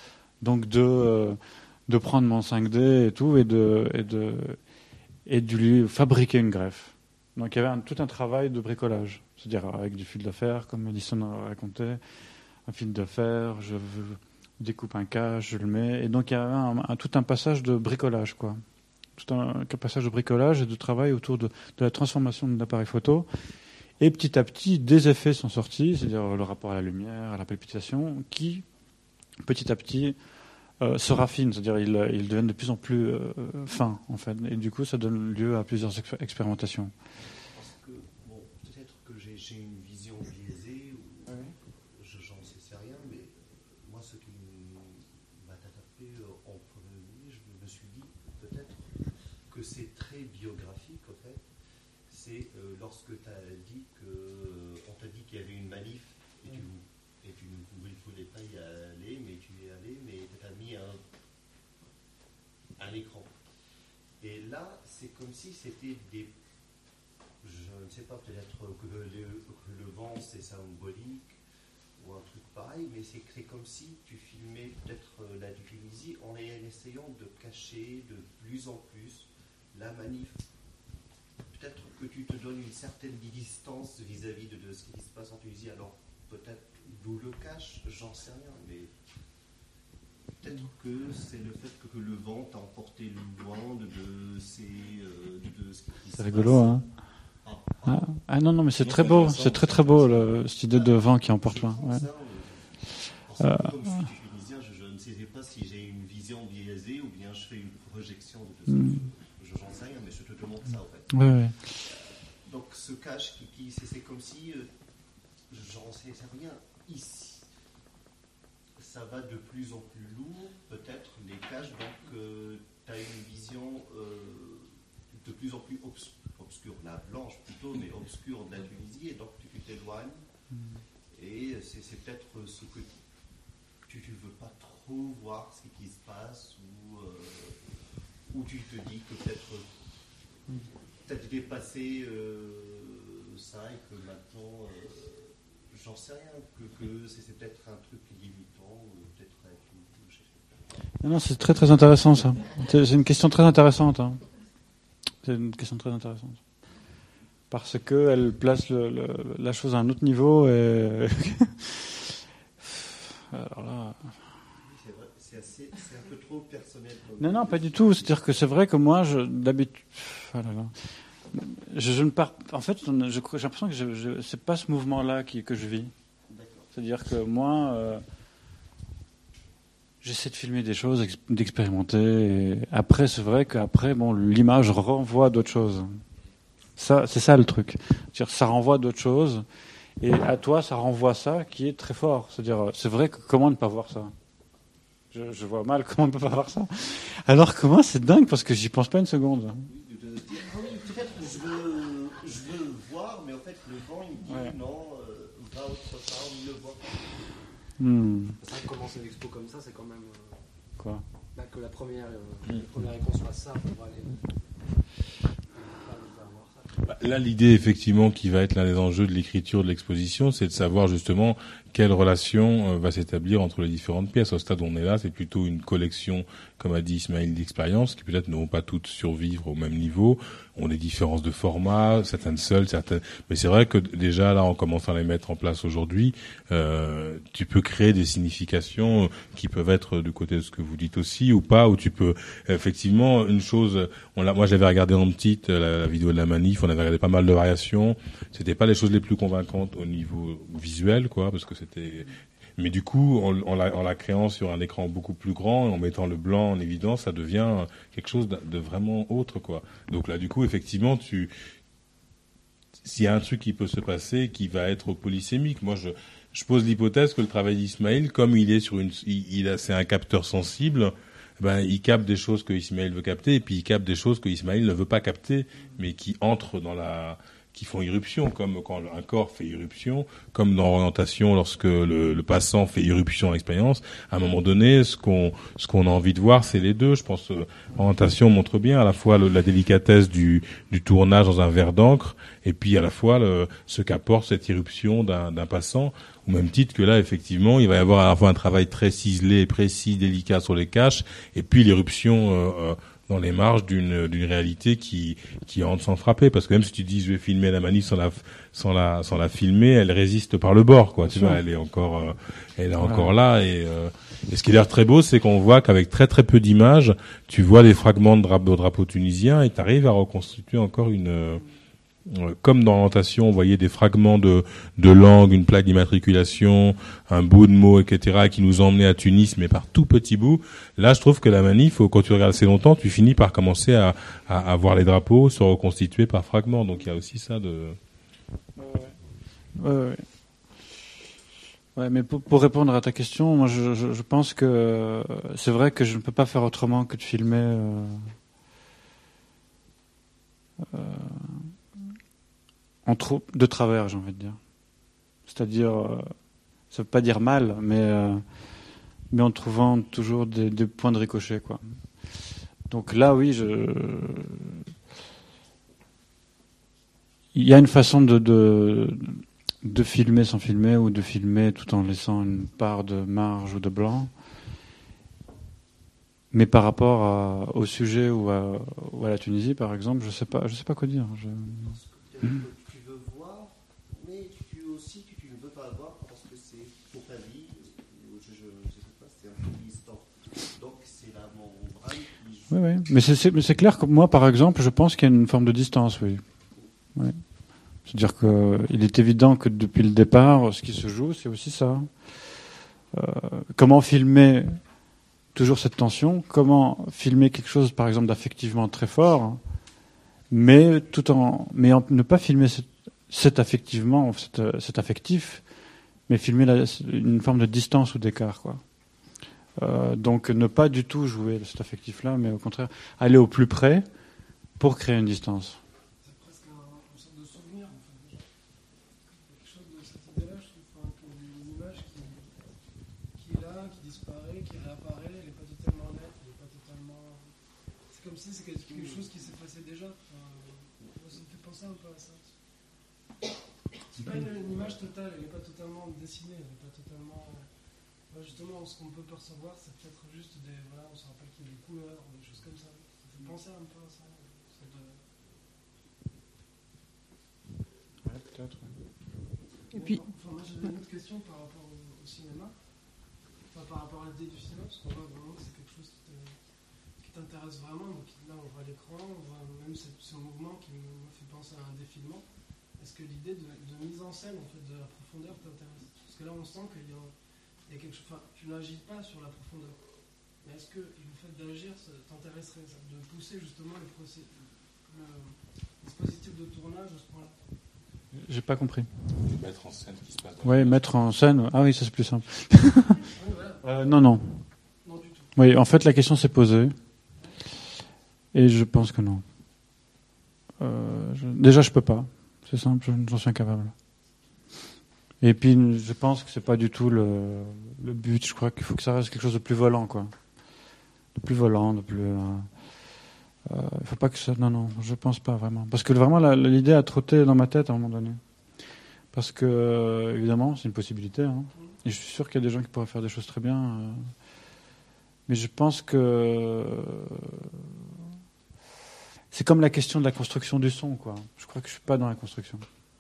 de prendre mon 5D et tout, et de lui fabriquer une greffe. Donc, il y avait tout un travail de bricolage. C'est-à-dire, avec du fil de fer, comme Edison a raconté, un fil de fer, je découpe un cache, je le mets. Et donc, il y avait tout un passage de bricolage, quoi. Tout un passage de bricolage et de travail autour de la transformation de l'appareil photo. Et petit à petit, des effets sont sortis, c'est-à-dire le rapport à la lumière, à la palpitation, qui petit à petit, se raffinent, c'est-à-dire ils deviennent de plus en plus fins, en fait. Et du coup, ça donne lieu à plusieurs expérimentations. Parce que, bon, peut-être que j'ai une vision biaisée, ou j'en sais rien, mais moi, ce qui m'a tapé en premier, je me suis dit peut-être que c'est très biographique, en fait. C'est lorsque tu as dit on t'a dit qu'il y avait une manif, et tu ne voulais pas y aller, mais tu y es allé, mais tu as mis un écran. Et là, c'est comme si c'était des... Je ne sais pas, peut-être que le vent, c'est symbolique, ou un truc pareil, mais c'est comme si tu filmais peut-être la Tunisie en essayant de cacher de plus en plus la manif. Peut-être que tu te donnes une certaine distance vis-à-vis de ce qui se passe en Tunisie. Alors, peut-être d'où le cache, j'en sais rien, mais peut-être que c'est le fait que le vent t'a emporté loin de ce qui se passe. C'est rigolo, hein. Ah non, mais c'est très beau, c'est très très beau, cette idée de vent qui emporte loin. Ouais. Comme je suis tunisien, je ne sais pas si j'ai une vision biaisée ou bien je fais une projection de ce que j'en sais rien, mais je te demande ça en fait. Ouais. Donc ce cache, c'est comme si, j'en sais rien, ici, ça va de plus en plus lourd, peut-être, les caches, donc tu as une vision de plus en plus obscure, la blanche plutôt, mais obscure de la Tunisie, et donc tu t'éloignes, et c'est peut-être ce que tu ne veux pas trop voir ce qui se passe, ou tu te dis que peut-être tu as dépassé ça et que maintenant, j'en sais rien, que c'est peut-être un truc limitant, ou peut-être Non, c'est très très intéressant ça. C'est une question très intéressante. Hein. C'est une question très intéressante. Parce qu'elle place la chose à un autre niveau et... Alors là... C'est vrai, c'est un peu trop personnel. Non, pas du tout. C'est-à-dire que c'est vrai que moi, d'habitude... Oh là là. Je ne pars... En fait, j'ai l'impression que c'est pas ce mouvement-là que je vis. C'est-à-dire que moi... J'essaie de filmer des choses, d'expérimenter. Et après, c'est vrai qu'après, l'image renvoie d'autres choses. Ça, c'est ça le truc. C'est-à-dire, ça renvoie d'autres choses. Et à toi, ça renvoie ça qui est très fort. C'est-à-dire, c'est vrai que comment ne pas voir ça ? Je vois mal comment on ne peut pas voir ça. Alors que moi, c'est dingue parce que j'y pense pas une seconde. Oui, peut-être que je veux voir, mais en fait, le vent, il me dit non, va autre part, on ne le voit pas. C'est vrai que commencer une expo comme ça, c'est quand même. Quoi ? Que la première réponse soit ça pour aller. Là, l'idée, effectivement, qui va être l'un des enjeux de l'écriture de l'exposition, c'est de savoir justement quelle relation va s'établir entre les différentes pièces. Au stade où on est là, c'est plutôt une collection, comme a dit Ismaël, d'expériences qui peut-être ne vont pas toutes survivre au même niveau, ont des différences de format, certaines seules, certaines... Mais c'est vrai que déjà, là, en commençant à les mettre en place aujourd'hui, tu peux créer des significations qui peuvent être du côté de ce que vous dites aussi ou pas, où tu peux... Effectivement, une chose... Moi, j'avais regardé en petite la vidéo de la manif, on avait regardé pas mal de variations. C'était pas les choses les plus convaincantes au niveau visuel, quoi, parce que c'était... Mais du coup, en la créant sur un écran beaucoup plus grand, en mettant le blanc en évidence, ça devient quelque chose de vraiment autre, quoi. Donc là, du coup, effectivement, s'il y a un truc qui peut se passer, qui va être polysémique, moi, je pose l'hypothèse que le travail d'Ismaël, comme il est c'est un capteur sensible, il capte des choses que Ismaël veut capter, et puis il capte des choses que Ismaël ne veut pas capter, mais qui entrent qui font irruption, comme quand un corps fait irruption, comme dans l'orientation, lorsque le passant fait irruption à l'expérience. À un moment donné, ce qu'on a envie de voir, c'est les deux. Je pense l'orientation montre bien à la fois la délicatesse du tournage dans un verre d'encre, et puis à la fois ce qu'apporte cette irruption d'un passant. Au même titre que là, effectivement, il va y avoir à la fois un travail très ciselé, précis, délicat sur les caches, et puis l'irruption dans les marges d'une réalité qui entre sans frapper, parce que même si tu dis je vais filmer la manif sans la filmer, elle résiste par le bord, quoi. Tu vois, elle est encore là, et ce qui a l'air très beau, c'est qu'on voit qu'avec très très peu d'images, tu vois les fragments de drapeau tunisien et tu arrives à reconstituer encore comme dans l'orientation, on voyait des fragments de langue, une plaque d'immatriculation, un bout de mot, etc., qui nous emmenait à Tunis, mais par tout petits bouts. Là, je trouve que la manif, quand tu regardes assez longtemps, tu finis par commencer à voir les drapeaux se reconstituer par fragments. Donc il y a aussi ça de... Ouais, mais pour répondre à ta question, moi je pense que c'est vrai que je ne peux pas faire autrement que de filmer de travers, j'ai envie de dire. C'est-à-dire, ça veut pas dire mal, mais en trouvant toujours des points de ricochet, quoi. Donc là, oui, il y a une façon de filmer sans filmer, ou de filmer tout en laissant une part de marge ou de blanc. Mais par rapport au sujet ou à la Tunisie, par exemple, je sais pas quoi dire. Tu veux voir, mais tu aussi que tu ne veux pas voir parce que c'est pour ta vie. Je sais pas, c'est un peu distant. Donc c'est la membrane qui joue. Oui. Mais c'est clair que moi, par exemple, je pense qu'il y a une forme de distance, oui. Oui. C'est-à-dire qu'il est évident que depuis le départ, ce qui se joue, c'est aussi ça. Comment filmer toujours cette tension, comment filmer quelque chose, par exemple, d'affectivement très fort, mais ne pas filmer cet affectivement, cet affectif, mais filmer une forme de distance ou d'écart, quoi. Donc ne pas du tout jouer de cet affectif-là, mais au contraire aller au plus près pour créer une distance. C'est presque une sorte de souvenir, en fait, déjà. Quelque chose de cette idée-là, je trouve, comme une image qui est là, qui disparaît, qui réapparaît, elle n'est pas totalement nette, elle n'est pas totalement... C'est comme si c'est quelque chose qui s'effaçait déjà. Ça me fait penser un peu à ça. C'est pas une image totale, elle n'est pas totalement dessinée, elle n'est pas totalement... Justement, ce qu'on peut percevoir, c'est peut-être juste des... Voilà, on se rappelle qu'il y a des couleurs, des choses comme ça. Ça fait penser un peu à ça. Ouais, peut-être. Et puis... moi, j'avais une autre question par rapport au cinéma. Enfin, par rapport à l'idée du cinéma, parce qu'on voit vraiment que c'est quelque chose qui t'intéresse vraiment. Donc là, on voit l'écran, on voit même ce mouvement qui me fait penser à un défilement. Est-ce que l'idée de mise en scène, en fait, de la profondeur t'intéresse? Parce que là, on sent qu'il y a quelque chose... Enfin, tu n'agis pas sur la profondeur. Mais est-ce que le fait d'agir t'intéresserait, de pousser justement le dispositif de tournage à ce point-là? J'ai pas compris. Mettre en scène ce qui se passe. Oui, mettre en scène. Ah oui, ça c'est plus simple. Non. Non du tout. Oui, en fait, la question s'est posée. Et je pense que non. Déjà, je peux pas. C'est simple, j'en suis incapable. Et puis, je pense que c'est pas du tout le but. Je crois qu'il faut que ça reste quelque chose de plus volant, quoi. De plus volant, de plus... il faut pas que ça... Non, je pense pas vraiment. Parce que vraiment, l'idée a trotté dans ma tête à un moment donné. Parce que, évidemment, c'est une possibilité. Hein. Et je suis sûr qu'il y a des gens qui pourraient faire des choses très bien. Mais je pense que... C'est comme la question de la construction du son, quoi. Je crois que je suis pas dans la construction.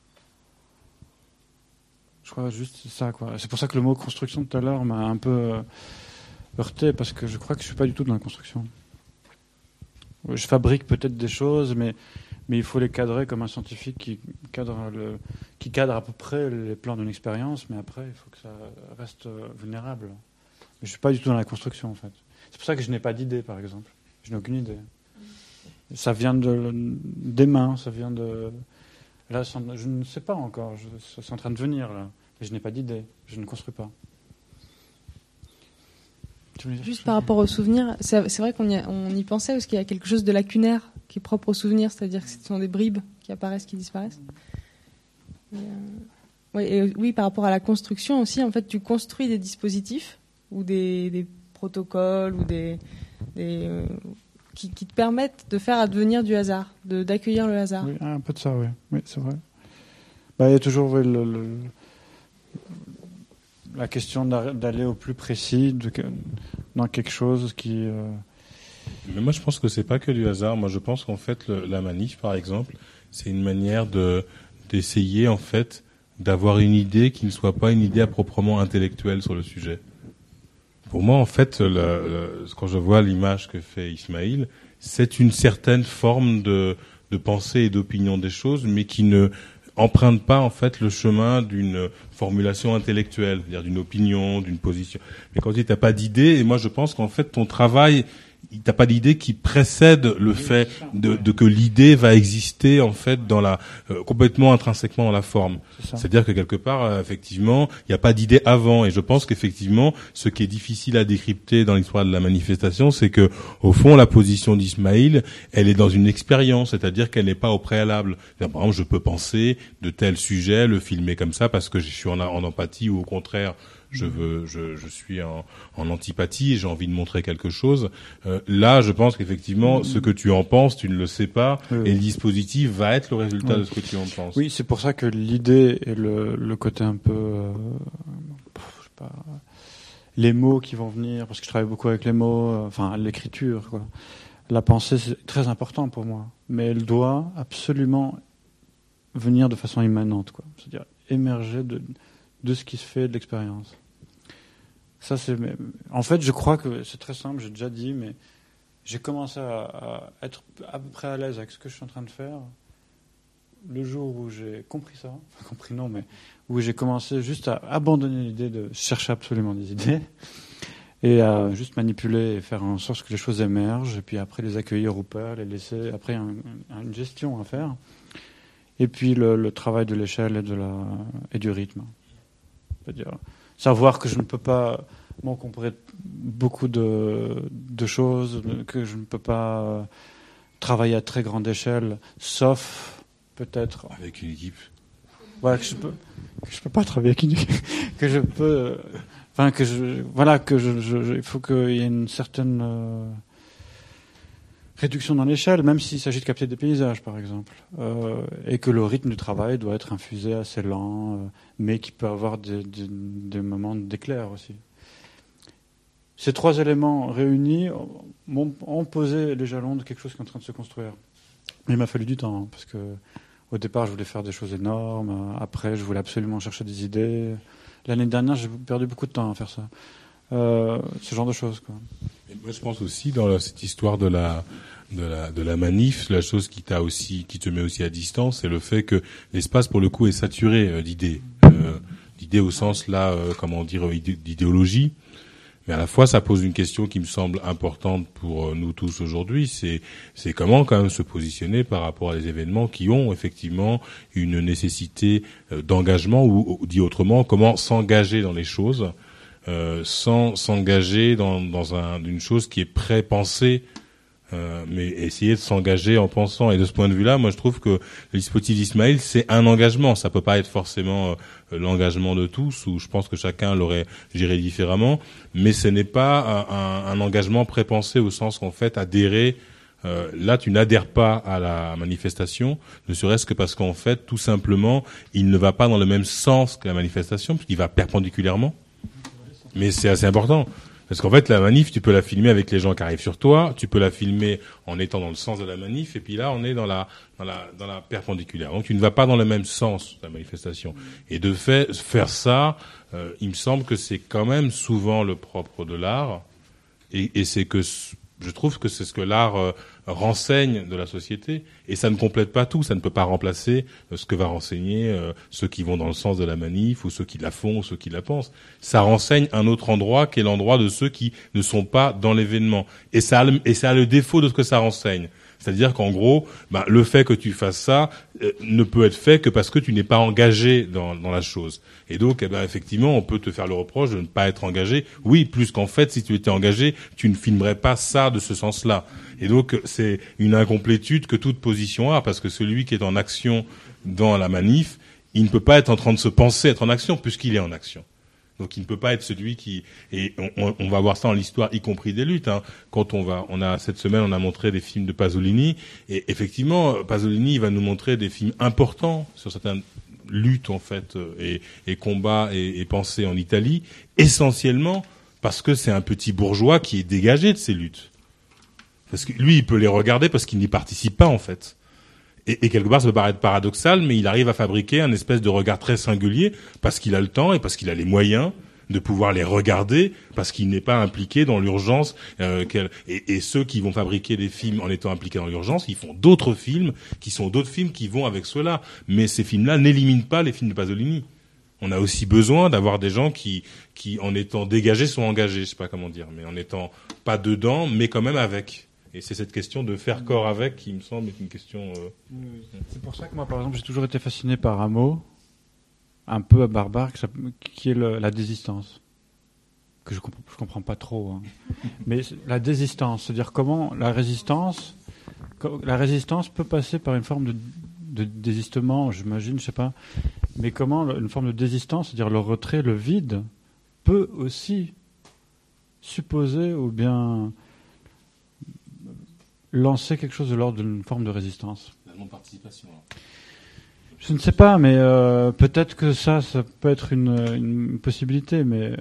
Je crois juste ça, quoi. C'est pour ça que le mot construction tout à l'heure m'a un peu heurté, parce que je crois que je suis pas du tout dans la construction. Je fabrique peut-être des choses, mais il faut les cadrer comme un scientifique qui cadre à peu près les plans d'une expérience, mais après il faut que ça reste vulnérable. Mais je suis pas du tout dans la construction, en fait. C'est pour ça que je n'ai pas d'idée, par exemple. Je n'ai aucune idée. Ça vient des mains, ça vient de... Là, je ne sais pas encore, c'est en train de venir, là. Mais je n'ai pas d'idée, je ne construis pas. Juste par rapport aux souvenirs, c'est vrai qu'on y pensait, parce qu'il y a quelque chose de lacunaire qui est propre aux souvenirs, c'est-à-dire que ce sont des bribes qui apparaissent, qui disparaissent. Oui, par rapport à la construction aussi, en fait, tu construis des dispositifs ou des protocoles ou qui te permettent de faire advenir du hasard, d'accueillir le hasard. Oui, un peu de ça, oui, c'est vrai. Il y a toujours la question d'aller au plus précis dans quelque chose qui... Mais moi, je pense que c'est pas que du hasard. Moi, je pense qu'en fait, la manif, par exemple, c'est une manière d'essayer, en fait, d'avoir une idée qui ne soit pas une idée à proprement intellectuelle sur le sujet. Pour moi, en fait, quand je vois l'image que fait Ismail, c'est une certaine forme de de pensée et d'opinion des choses, mais qui ne empruntent pas en fait le chemin d'une formulation intellectuelle, c'est-à-dire d'une opinion, d'une position. Mais quand tu dis t'as pas d'idée, et moi je pense qu'en fait ton travail, t'as pas d'idée qui précède le fait de que l'idée va exister en fait dans la complètement intrinsèquement dans la forme. C'est-à-dire que quelque part effectivement il n'y a pas d'idée avant, et je pense qu'effectivement ce qui est difficile à décrypter dans l'histoire de la manifestation, c'est que au fond la position d'Ismaïl, elle est dans une expérience, c'est-à-dire qu'elle n'est pas au préalable. Par exemple, je peux penser de tel sujet, le filmer comme ça parce que je suis en empathie, ou au contraire je suis en antipathie et j'ai envie de montrer quelque chose. Là, je pense qu'effectivement, ce que tu en penses, tu ne le sais pas, et le dispositif va être le résultat de ce que tu en penses. Oui, c'est pour ça que l'idée et le côté un peu, je sais pas, les mots qui vont venir, parce que je travaille beaucoup avec les mots, enfin l'écriture, quoi. La pensée, c'est très important pour moi, mais elle doit absolument venir de façon immanente, quoi. C'est-à-dire émerger de ce qui se fait de l'expérience. Ça, en fait, je crois que c'est très simple, j'ai déjà dit, mais j'ai commencé à être à peu près à l'aise avec ce que je suis en train de faire le jour où j'ai compris ça, enfin compris non, mais où j'ai commencé juste à abandonner l'idée de chercher absolument des idées et à juste manipuler et faire en sorte que les choses émergent, et puis après les accueillir ou pas, les laisser, après une gestion à faire, et puis le travail de l'échelle et du rythme. C'est-à-dire savoir que je ne peux pas m'encombrer beaucoup de choses, que je ne peux pas travailler à très grande échelle, sauf peut-être avec une équipe. Ouais, que je peux pas travailler avec une équipe, que je peux, enfin il faut qu'il y ait une certaine réduction dans l'échelle, même s'il s'agit de capter des paysages, par exemple, et que le rythme du travail doit être infusé assez lent, mais qui peut avoir des moments d'éclair aussi. Ces trois éléments réunis ont posé les jalons de quelque chose qui est en train de se construire. Mais il m'a fallu du temps, parce que au départ, je voulais faire des choses énormes. Après, je voulais absolument chercher des idées. L'année dernière, j'ai perdu beaucoup de temps à faire ça. Ce genre de choses, quoi. Et moi, je pense aussi dans cette histoire de la manif, la chose qui te met aussi à distance, c'est le fait que l'espace, pour le coup, est saturé d'idées. D'idées au sens, là, d'idéologie. Mais à la fois, ça pose une question qui me semble importante pour nous tous aujourd'hui, c'est comment quand même se positionner par rapport à des événements qui ont effectivement une nécessité d'engagement, ou dit autrement, comment s'engager dans les choses, sans s'engager dans une chose qui est pré-pensée, mais essayer de s'engager en pensant. Et de ce point de vue-là, moi je trouve que le dispositif d'Ismaïl, c'est un engagement. Ça peut pas être forcément l'engagement de tous, ou je pense que chacun l'aurait géré différemment, mais ce n'est pas un engagement pré-pensé au sens qu'en fait adhérer. Là, tu n'adhères pas à la manifestation, ne serait-ce que parce qu'en fait, tout simplement, il ne va pas dans le même sens que la manifestation, puisqu'il va perpendiculairement. Mais c'est assez important. Parce qu'en fait, la manif, tu peux la filmer avec les gens qui arrivent sur toi, tu peux la filmer en étant dans le sens de la manif, et puis là, on est dans la perpendiculaire. Donc, tu ne vas pas dans le même sens de la manifestation. Et de faire ça, il me semble que c'est quand même souvent le propre de l'art, et c'est que je trouve que c'est ce que l'art renseigne de la société, et ça ne complète pas tout, ça ne peut pas remplacer ce que va renseigner ceux qui vont dans le sens de la manif, ou ceux qui la font, ou ceux qui la pensent. Ça renseigne un autre endroit qui est l'endroit de ceux qui ne sont pas dans l'événement. Et ça a le défaut de ce que ça renseigne. C'est-à-dire qu'en gros, le fait que tu fasses ça ne peut être fait que parce que tu n'es pas engagé dans la chose. Et donc, effectivement, on peut te faire le reproche de ne pas être engagé. Oui, plus qu'en fait, si tu étais engagé, tu ne filmerais pas ça de ce sens-là. Et donc, c'est une incomplétude que toute position a, parce que celui qui est en action dans la manif, il ne peut pas être en train de se penser être en action, puisqu'il est en action. Donc il ne peut pas être celui qui, et on va voir ça dans l'histoire, y compris des luttes, hein. Quand cette semaine, on a montré des films de Pasolini, et effectivement, Pasolini, il va nous montrer des films importants sur certaines luttes, en fait, et combats et pensées en Italie, essentiellement parce que c'est un petit bourgeois qui est dégagé de ces luttes. Parce que lui, il peut les regarder parce qu'il n'y participe pas, en fait. Et quelque part, ça peut paraître paradoxal, mais il arrive à fabriquer un espèce de regard très singulier parce qu'il a le temps et parce qu'il a les moyens de pouvoir les regarder parce qu'il n'est pas impliqué dans l'urgence. Et ceux qui vont fabriquer des films en étant impliqués dans l'urgence, ils font d'autres films qui sont d'autres films qui vont avec cela. Mais ces films-là n'éliminent pas les films de Pasolini. On a aussi besoin d'avoir des gens qui, en étant dégagés, sont engagés. Je sais pas comment dire, mais en étant pas dedans, mais quand même avec. Et c'est cette question de faire corps avec qui me semble être une question. C'est pour ça que moi, par exemple, j'ai toujours été fasciné par un mot un peu barbare qui est la désistance, que je comprends pas trop. Hein. Mais la désistance, c'est-à-dire comment la résistance peut passer par une forme de désistement, j'imagine, je sais pas. Mais comment une forme de désistance, c'est-à-dire le retrait, le vide, peut aussi supposer ou bien lancer quelque chose de l'ordre d'une forme de résistance. La non-participation. Je ne sais pas, mais peut-être que ça peut être une possibilité, mais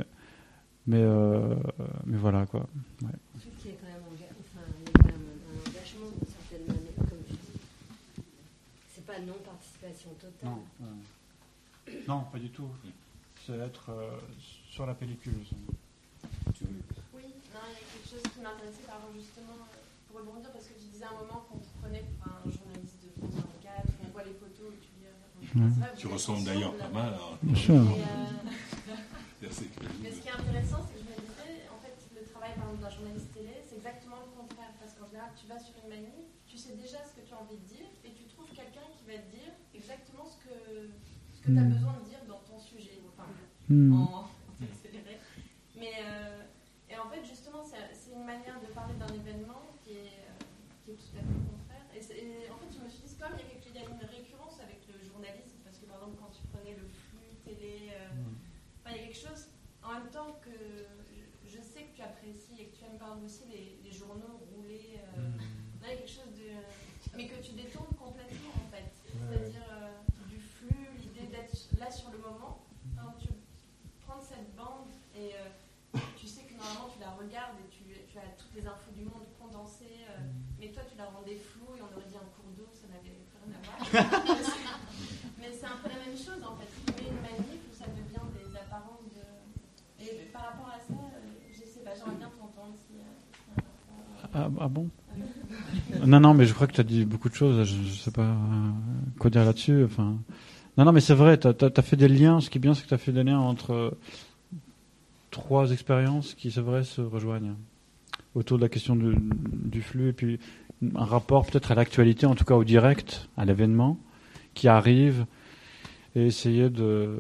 voilà quoi. Ouais. En fait, il y a quand même un engagement d'une certaine manière, comme tu dis. C'est pas non-participation totale. Non, pas du tout. C'est être sur la pellicule. Oui, non, il y a quelque chose qui m'intéressait par rapport justement, pour rebondir, parce que tu disais à un moment qu'on te prenait pour un journaliste de France 24, on voit les photos et tu dis... Tu ressembles d'ailleurs pas mal. Bien sûr. Mais ce qui est intéressant, c'est que je me disais, en fait, le travail par exemple d'un journaliste télé, c'est exactement le contraire. Parce qu'en général, tu vas sur une manif, tu sais déjà ce que tu as envie de dire, et tu trouves quelqu'un qui va te dire exactement ce que tu as besoin de dire dans ton sujet, enfin, en accéléré. Mais, et en fait, justement, c'est une manière de parler d'un événement qui est tout à fait contraire. Et en fait, je me suis dit, comme il y a une récurrence avec le journalisme, parce que par exemple, quand tu prenais le flux télé, il y a quelque chose, en même temps que je sais que tu apprécies et que tu aimes par exemple aussi les journaux roulés, il y a quelque chose de... mais que tu détournes complètement en fait. C'est-à-dire du flux, l'idée d'être là sur le moment. Alors, tu prends cette bande et tu sais que normalement tu la regardes et tu as toutes les infos du monde condensées, mais toi tu la rendais floue et on aurait dit un cours d'eau, ça n'avait rien à voir. Mais c'est un peu la même chose en fait. Tu mets une manif où ça devient des apparences de... Et par rapport à ça, je sais pas, j'aimerais bien t'entendre si... Ah bon? Non, mais je crois que tu as dit beaucoup de choses. Je sais pas quoi dire là-dessus. Enfin, non, mais c'est vrai. T'as fait des liens. Ce qui est bien, c'est que t'as fait des liens entre trois expériences qui, c'est vrai, se rejoignent autour de la question du flux et puis un rapport peut-être à l'actualité, en tout cas au direct, à l'événement qui arrive, et essayer de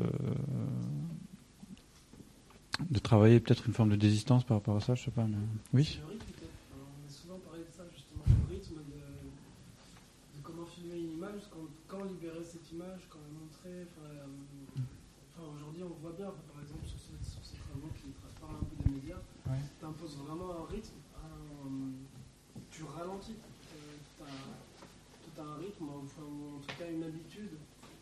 travailler peut-être une forme de désistance par rapport à ça. Je sais pas. Mais... Oui. On a souvent parlé de ça justement, le rythme de comment filmer une image, quand libérer cette image, quand la montrer. Aujourd'hui, on voit bien, par exemple, sur ces travaux qui parlent un peu des médias, tu imposes vraiment un rythme, tu ralentis. Tu as un rythme, ou en tout cas une habitude.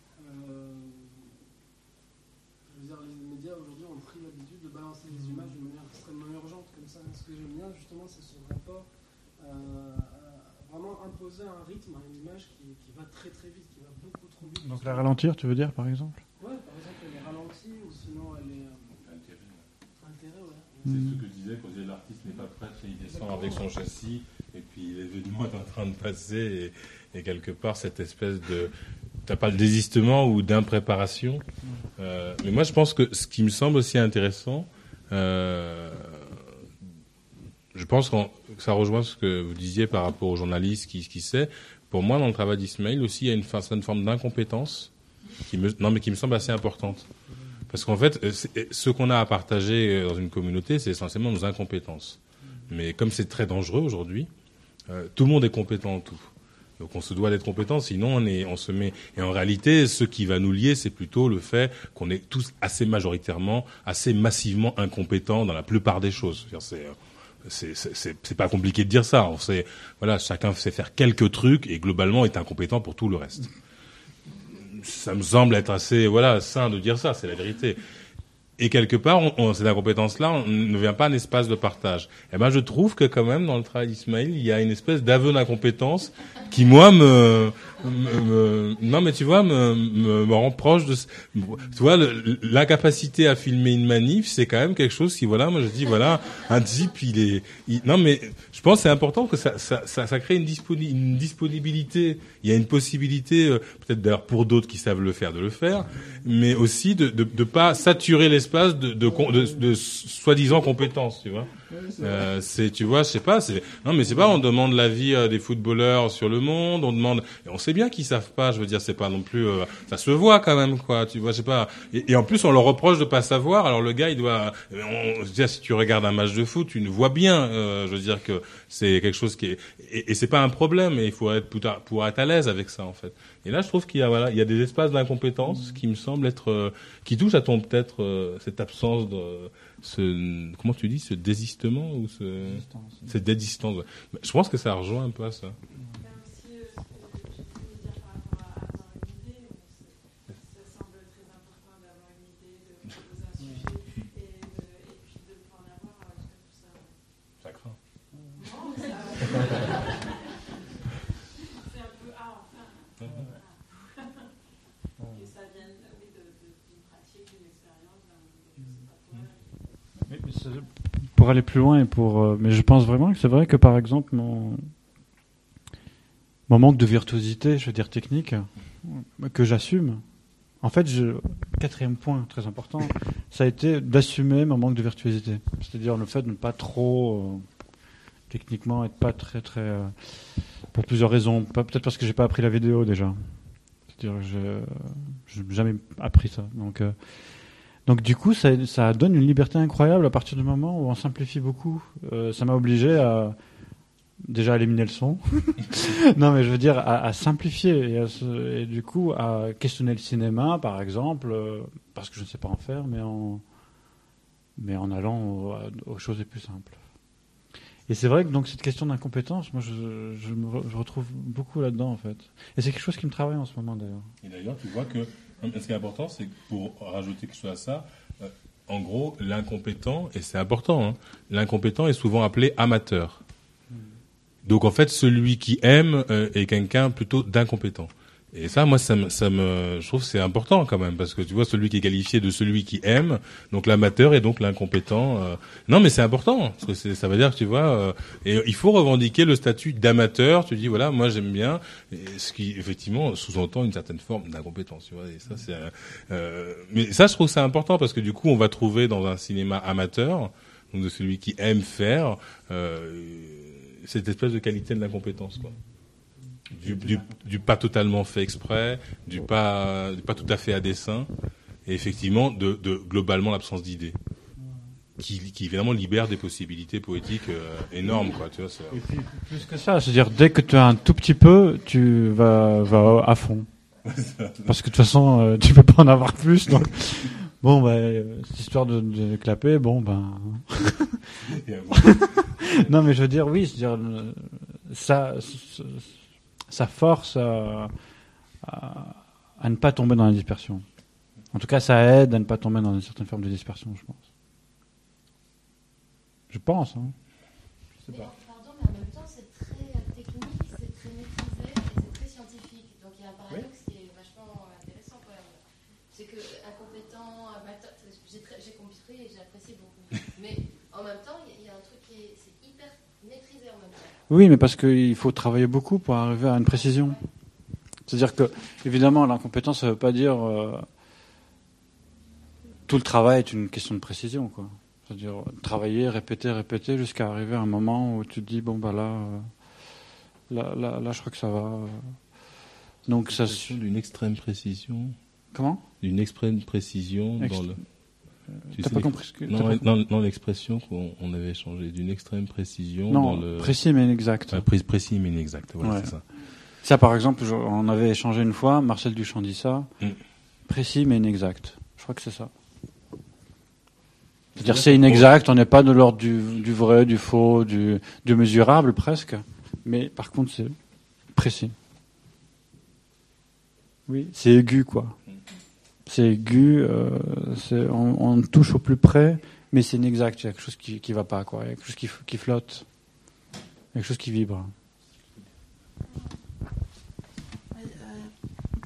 Je veux dire, les médias aujourd'hui ont pris l'habitude de balancer les images de manière extrêmement urgente, comme ça. Ce que j'aime bien, justement, c'est ce rapport vraiment imposer un rythme à une image qui va très très vite, qui va beaucoup trop vite. Donc la ralentir, tu veux dire, par exemple? Ouais, par exemple, elle est ralentie, ou sinon elle est... Intérêt, ouais. C'est ce que je disais, quand l'artiste n'est pas prêt, il descend avec son châssis, et puis l'événement est en train de passer, et quelque part, cette espèce de... T'as pas le désistement ou d'impréparation. Mais moi, je pense que ce qui me semble aussi intéressant, je pense que ça rejoint ce que vous disiez par rapport aux journalistes qui sait. Pour moi, dans le travail d'Ismaël aussi, il y a une certaine forme d'incompétence qui me semble assez importante. Parce qu'en fait, ce qu'on a à partager dans une communauté, c'est essentiellement nos incompétences. Mais comme c'est très dangereux aujourd'hui, tout le monde est compétent en tout. Donc on se doit d'être compétent, sinon on se met... Et en réalité, ce qui va nous lier, c'est plutôt le fait qu'on est tous assez majoritairement, assez massivement incompétents dans la plupart des choses. C'est pas compliqué de dire ça. On sait, voilà, chacun sait faire quelques trucs et globalement est incompétent pour tout le reste. Ça me semble être assez, sain de dire ça, c'est la vérité. Et quelque part, cette incompétence-là ne vient pas d'un espace de partage. Eh ben, je trouve que quand même, dans le travail d'Ismaël, il y a une espèce d'aveu d'incompétence qui, moi, non, mais tu vois, me rend proche de. Tu vois, l'incapacité à filmer une manif, c'est quand même quelque chose qui, voilà, moi je dis, voilà, un type, non, mais je pense que c'est important que ça crée une disponibilité. Il y a une possibilité, peut-être d'ailleurs pour d'autres qui savent le faire, de le faire, mais aussi de pas saturer l'espace de soi-disant compétences, tu vois. Tu vois, je sais pas, on demande l'avis des footballeurs sur le monde, et on sait bien qu'ils savent pas, je veux dire, c'est pas non plus, ça se voit quand même, quoi, tu vois, je sais pas, et en plus on leur reproche de pas savoir, alors le gars il doit, je veux dire, si tu regardes un match de foot, tu ne vois bien, je veux dire que c'est quelque chose qui est, et c'est pas un problème, et il faut pour être à l'aise avec ça, en fait. Et là, je trouve qu'il y a, il y a des espaces d'incompétence qui me semblent être, qui touchent à peut-être, cette absence comment tu dis, ce désistement ou cette désistance. Ouais. Je pense que ça rejoint un peu à ça. Ça craint. C'est un peu enfin. Que ça vienne d'une pratique, d'une expérience, pour aller plus loin mais je pense vraiment que c'est vrai que par exemple mon manque de virtuosité, je veux dire technique, que j'assume. En fait, quatrième point très important, ça a été d'assumer mon manque de virtuosité. C'est-à-dire le fait de ne pas trop techniquement être pas très pour plusieurs raisons. Peut-être parce que j'ai pas appris la vidéo déjà. C'est-à-dire je n'ai jamais appris ça. Donc du coup, ça donne une liberté incroyable à partir du moment où on simplifie beaucoup. Ça m'a obligé à déjà éliminer le son. Non, mais je veux dire à simplifier et du coup à questionner le cinéma, par exemple, parce que je ne sais pas en faire, mais en allant aux choses les plus simples. Et c'est vrai que donc cette question d'incompétence, moi je retrouve beaucoup là-dedans en fait. Et c'est quelque chose qui me travaille en ce moment d'ailleurs. Et d'ailleurs, tu vois que ce qui est important, c'est que pour rajouter quelque chose à ça, en gros, l'incompétent, et c'est important, hein, l'incompétent est souvent appelé amateur. Donc en fait, celui qui aime est quelqu'un plutôt d'incompétent. Et ça, moi, je trouve que c'est important quand même, parce que tu vois, celui qui est qualifié de celui qui aime, donc l'amateur est donc l'incompétent. Non, mais c'est important, parce que ça veut dire que tu vois, et il faut revendiquer le statut d'amateur. Tu dis voilà, moi j'aime bien, et ce qui effectivement sous-entend une certaine forme d'incompétence. Tu vois, et ça c'est. Mais ça, je trouve que c'est important parce que du coup, on va trouver dans un cinéma amateur, donc de celui qui aime faire, cette espèce de qualité de l'incompétence, quoi. Du pas totalement fait exprès, du pas tout à fait à dessein, et effectivement de globalement l'absence d'idées, qui évidemment libère des possibilités poétiques énormes, quoi. Tu vois, et puis plus que ça, c'est-à-dire dès que tu as un tout petit peu, tu vas à fond, parce que de toute façon tu peux pas en avoir plus, donc bon cette histoire de clapper, non mais je veux dire oui, c'est-à-dire ça force à ne pas tomber dans la dispersion. En tout cas, ça aide à ne pas tomber dans une certaine forme de dispersion, je pense. Je pense, hein. Je sais pas. Pardon, mais en même temps, c'est très technique, c'est très maîtrisé et c'est très scientifique. Donc il y a un paradoxe qui est vachement intéressant quand même. C'est que incompétent, amateur, j'ai compris et j'ai apprécié beaucoup. Mais en même temps, il y a un truc c'est hyper maîtrisé en même temps. Oui, mais parce qu'il faut travailler beaucoup pour arriver à une précision. C'est-à-dire que, évidemment, l'incompétence, ça ne veut pas dire tout le travail est une question de précision, quoi. C'est-à-dire travailler, répéter, jusqu'à arriver à un moment où tu te dis là, je crois que ça va. Donc ça d'une extrême précision. Comment ? D'une extrême précision dans le. T'as pas compris ce que... Non, l'expression qu'on avait échangée, d'une extrême précision dans le... précis mais inexact. Précis mais inexact, voilà, c'est ça. Ça, par exemple, on avait échangé une fois, Marcel Duchamp dit ça, précis mais inexact. Je crois que c'est ça. C'est-à-dire c'est inexact, on n'est pas de l'ordre du vrai, du faux, du mesurable presque, mais par contre c'est précis. Oui, c'est aigu, quoi. C'est aigu, on touche au plus près, mais c'est inexact. Il y a quelque chose qui va pas, quoi. Il y a quelque chose qui flotte, il y a quelque chose qui vibre.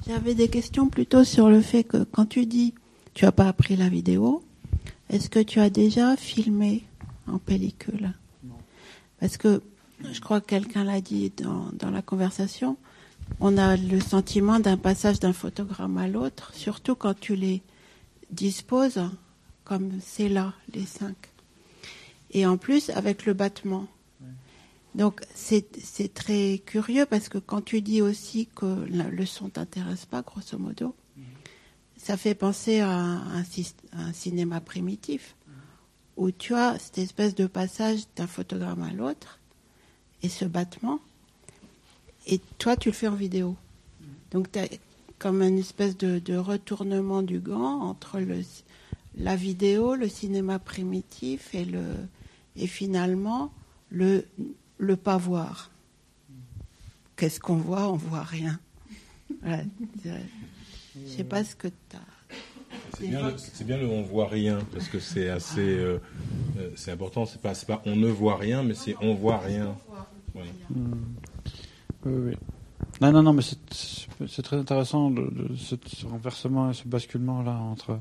J'avais des questions plutôt sur le fait que quand tu dis tu n'as pas appris la vidéo, est-ce que tu as déjà filmé en pellicule? Non. Parce que je crois que quelqu'un l'a dit dans la conversation, on a le sentiment d'un passage d'un photogramme à l'autre, surtout quand tu les disposes comme c'est là, les 5. Et en plus, avec le battement. Donc, c'est très curieux parce que quand tu dis aussi que le son t'intéresse pas, grosso modo, ça fait penser à un cinéma primitif où tu as cette espèce de passage d'un photogramme à l'autre et ce battement. Et toi, tu le fais en vidéo. Donc, tu as comme une espèce de retournement du gant entre la vidéo, le cinéma primitif et finalement le pas voir. Qu'est-ce qu'on voit? On voit rien. Voilà. Je sais pas ce que tu as. C'est bien le on voit rien parce que c'est assez c'est important. C'est pas on ne voit rien, mais c'est on voit rien. Voilà. Oui. Non, mais c'est très intéressant ce renversement et ce basculement là entre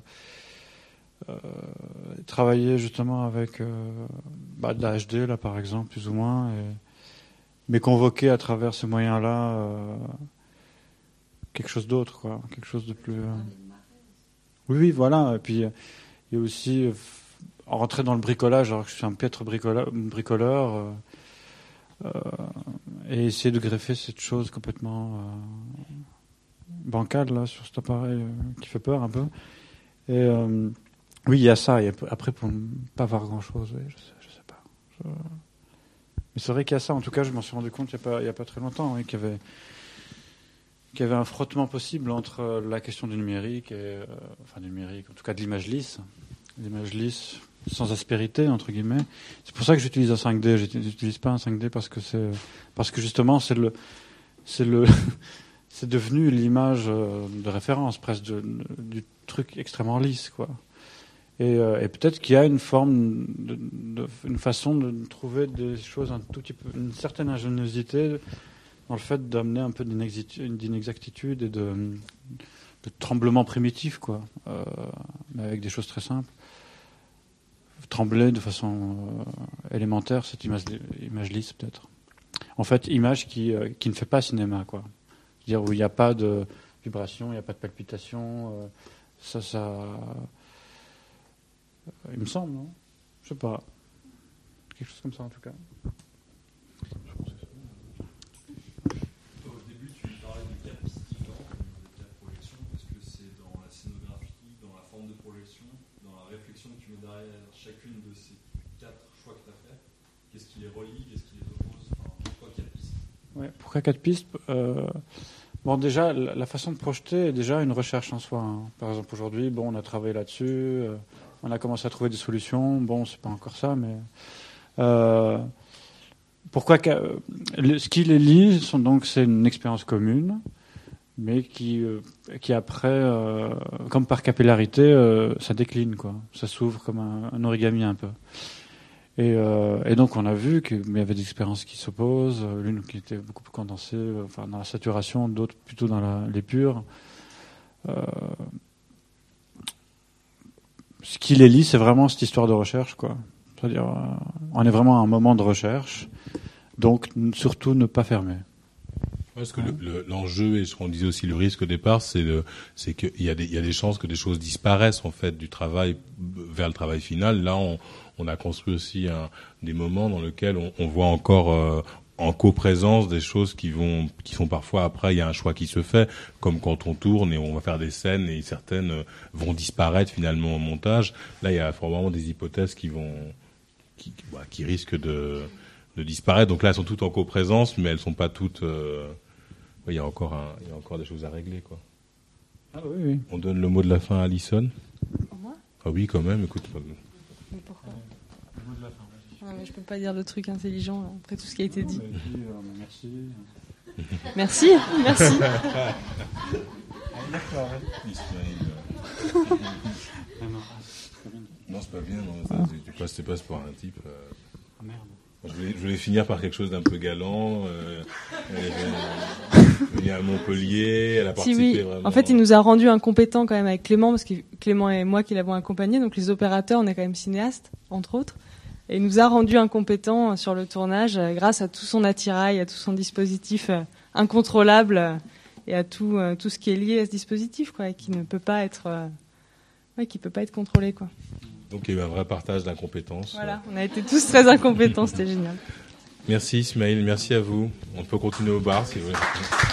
travailler justement avec de la HD là par exemple plus ou moins, mais convoquer à travers ces moyens là quelque chose d'autre quoi, quelque chose de plus. Oui, voilà. Et puis il y a aussi rentrer dans le bricolage alors que je suis un piètre bricoleur. Et essayer de greffer cette chose complètement bancale là sur cet appareil qui fait peur un peu. Et oui, il y a ça. Et après, pour ne pas voir grand chose, oui, je sais pas. Mais c'est vrai qu'il y a ça. En tout cas, je m'en suis rendu compte il y a pas très longtemps, oui, qu'il y avait un frottement possible entre la question du numérique et du numérique, en tout cas de l'image lisse sans aspérité entre guillemets. C'est pour ça que j'utilise un 5D. Je n'utilise pas un 5D parce que justement c'est devenu l'image de référence presque du truc extrêmement lisse quoi. Et peut-être qu'il y a une forme une façon de trouver des choses un tout petit peu, une certaine ingéniosité dans le fait d'amener un peu d'inexactitude et de tremblement primitif quoi, mais avec des choses très simples. Trembler de façon élémentaire cette image lisse peut-être. En fait, image qui ne fait pas cinéma quoi. C'est-à-dire où il n'y a pas de vibration, il n'y a pas de palpitation. Ça, il me semble, non? Je sais pas. Quelque chose comme ça en tout cas. Au début, tu parlais de 4 pistes différentes de 4 projections. Est-ce que c'est dans la scénographie, dans la forme de projection, dans la réflexion que tu mets derrière chacune de ces 4 choix que tu as fait? Qu'est-ce qui les relie? Qu'est-ce qui les oppose? Pourquoi 4 pistes? Ouais, pourquoi 4 pistes? Bon, déjà, la façon de projeter est déjà une recherche en soi. Hein. Par exemple, aujourd'hui, on a travaillé là-dessus, on a commencé à trouver des solutions. Bon, c'est pas encore ça, mais pourquoi ce qui les lie c'est une expérience commune, mais qui après, comme par capillarité, ça décline quoi. Ça s'ouvre comme un origami un peu. Et donc on a vu qu'il y avait des expériences qui s'opposent, l'une qui était beaucoup plus condensée, dans la saturation, d'autres plutôt dans l'épure. Ce qui les lie, c'est vraiment cette histoire de recherche, quoi. C'est-à-dire, on est vraiment à un moment de recherche, donc surtout ne pas fermer. Parce que l'enjeu et ce qu'on disait aussi le risque au départ, c'est qu'il y a des chances que des choses disparaissent en fait du travail vers le travail final. Là, on a construit aussi des moments dans lesquels on voit encore en coprésence des choses qui sont parfois après il y a un choix qui se fait, comme quand on tourne et on va faire des scènes et certaines vont disparaître finalement au montage. Là, il y a vraiment des hypothèses qui risquent de disparaître. Donc là, elles sont toutes en coprésence, mais elles sont pas toutes. Il y a encore des choses à régler, quoi. Ah oui. On donne le mot de la fin à Alison. Moi ? Ah oui, quand même. Écoute. Mais pourquoi ? Le mot de la fin. Ah, mais je peux pas dire de trucs intelligents là, après tout ce qui a été dit. Merci. Merci. Non, c'est pas bien. Non. Tu passes pour un type. Merde. Je voulais finir par quelque chose d'un peu galant. venue à Montpellier, elle a participé vraiment. En fait, il nous a rendu incompétents quand même avec Clément, parce que Clément et moi qui l'avons accompagné, donc les opérateurs, on est quand même cinéastes, entre autres. Et il nous a rendus incompétents sur le tournage grâce à tout son attirail, à tout son dispositif incontrôlable et à tout ce qui est lié à ce dispositif, quoi, et qui ne peut pas être, qui peut pas être contrôlé, quoi. Donc il y a eu un vrai partage d'incompétences. Voilà, on a été tous très incompétents, c'était génial. Merci Ismaël, merci à vous. On peut continuer au bar si vous voulez.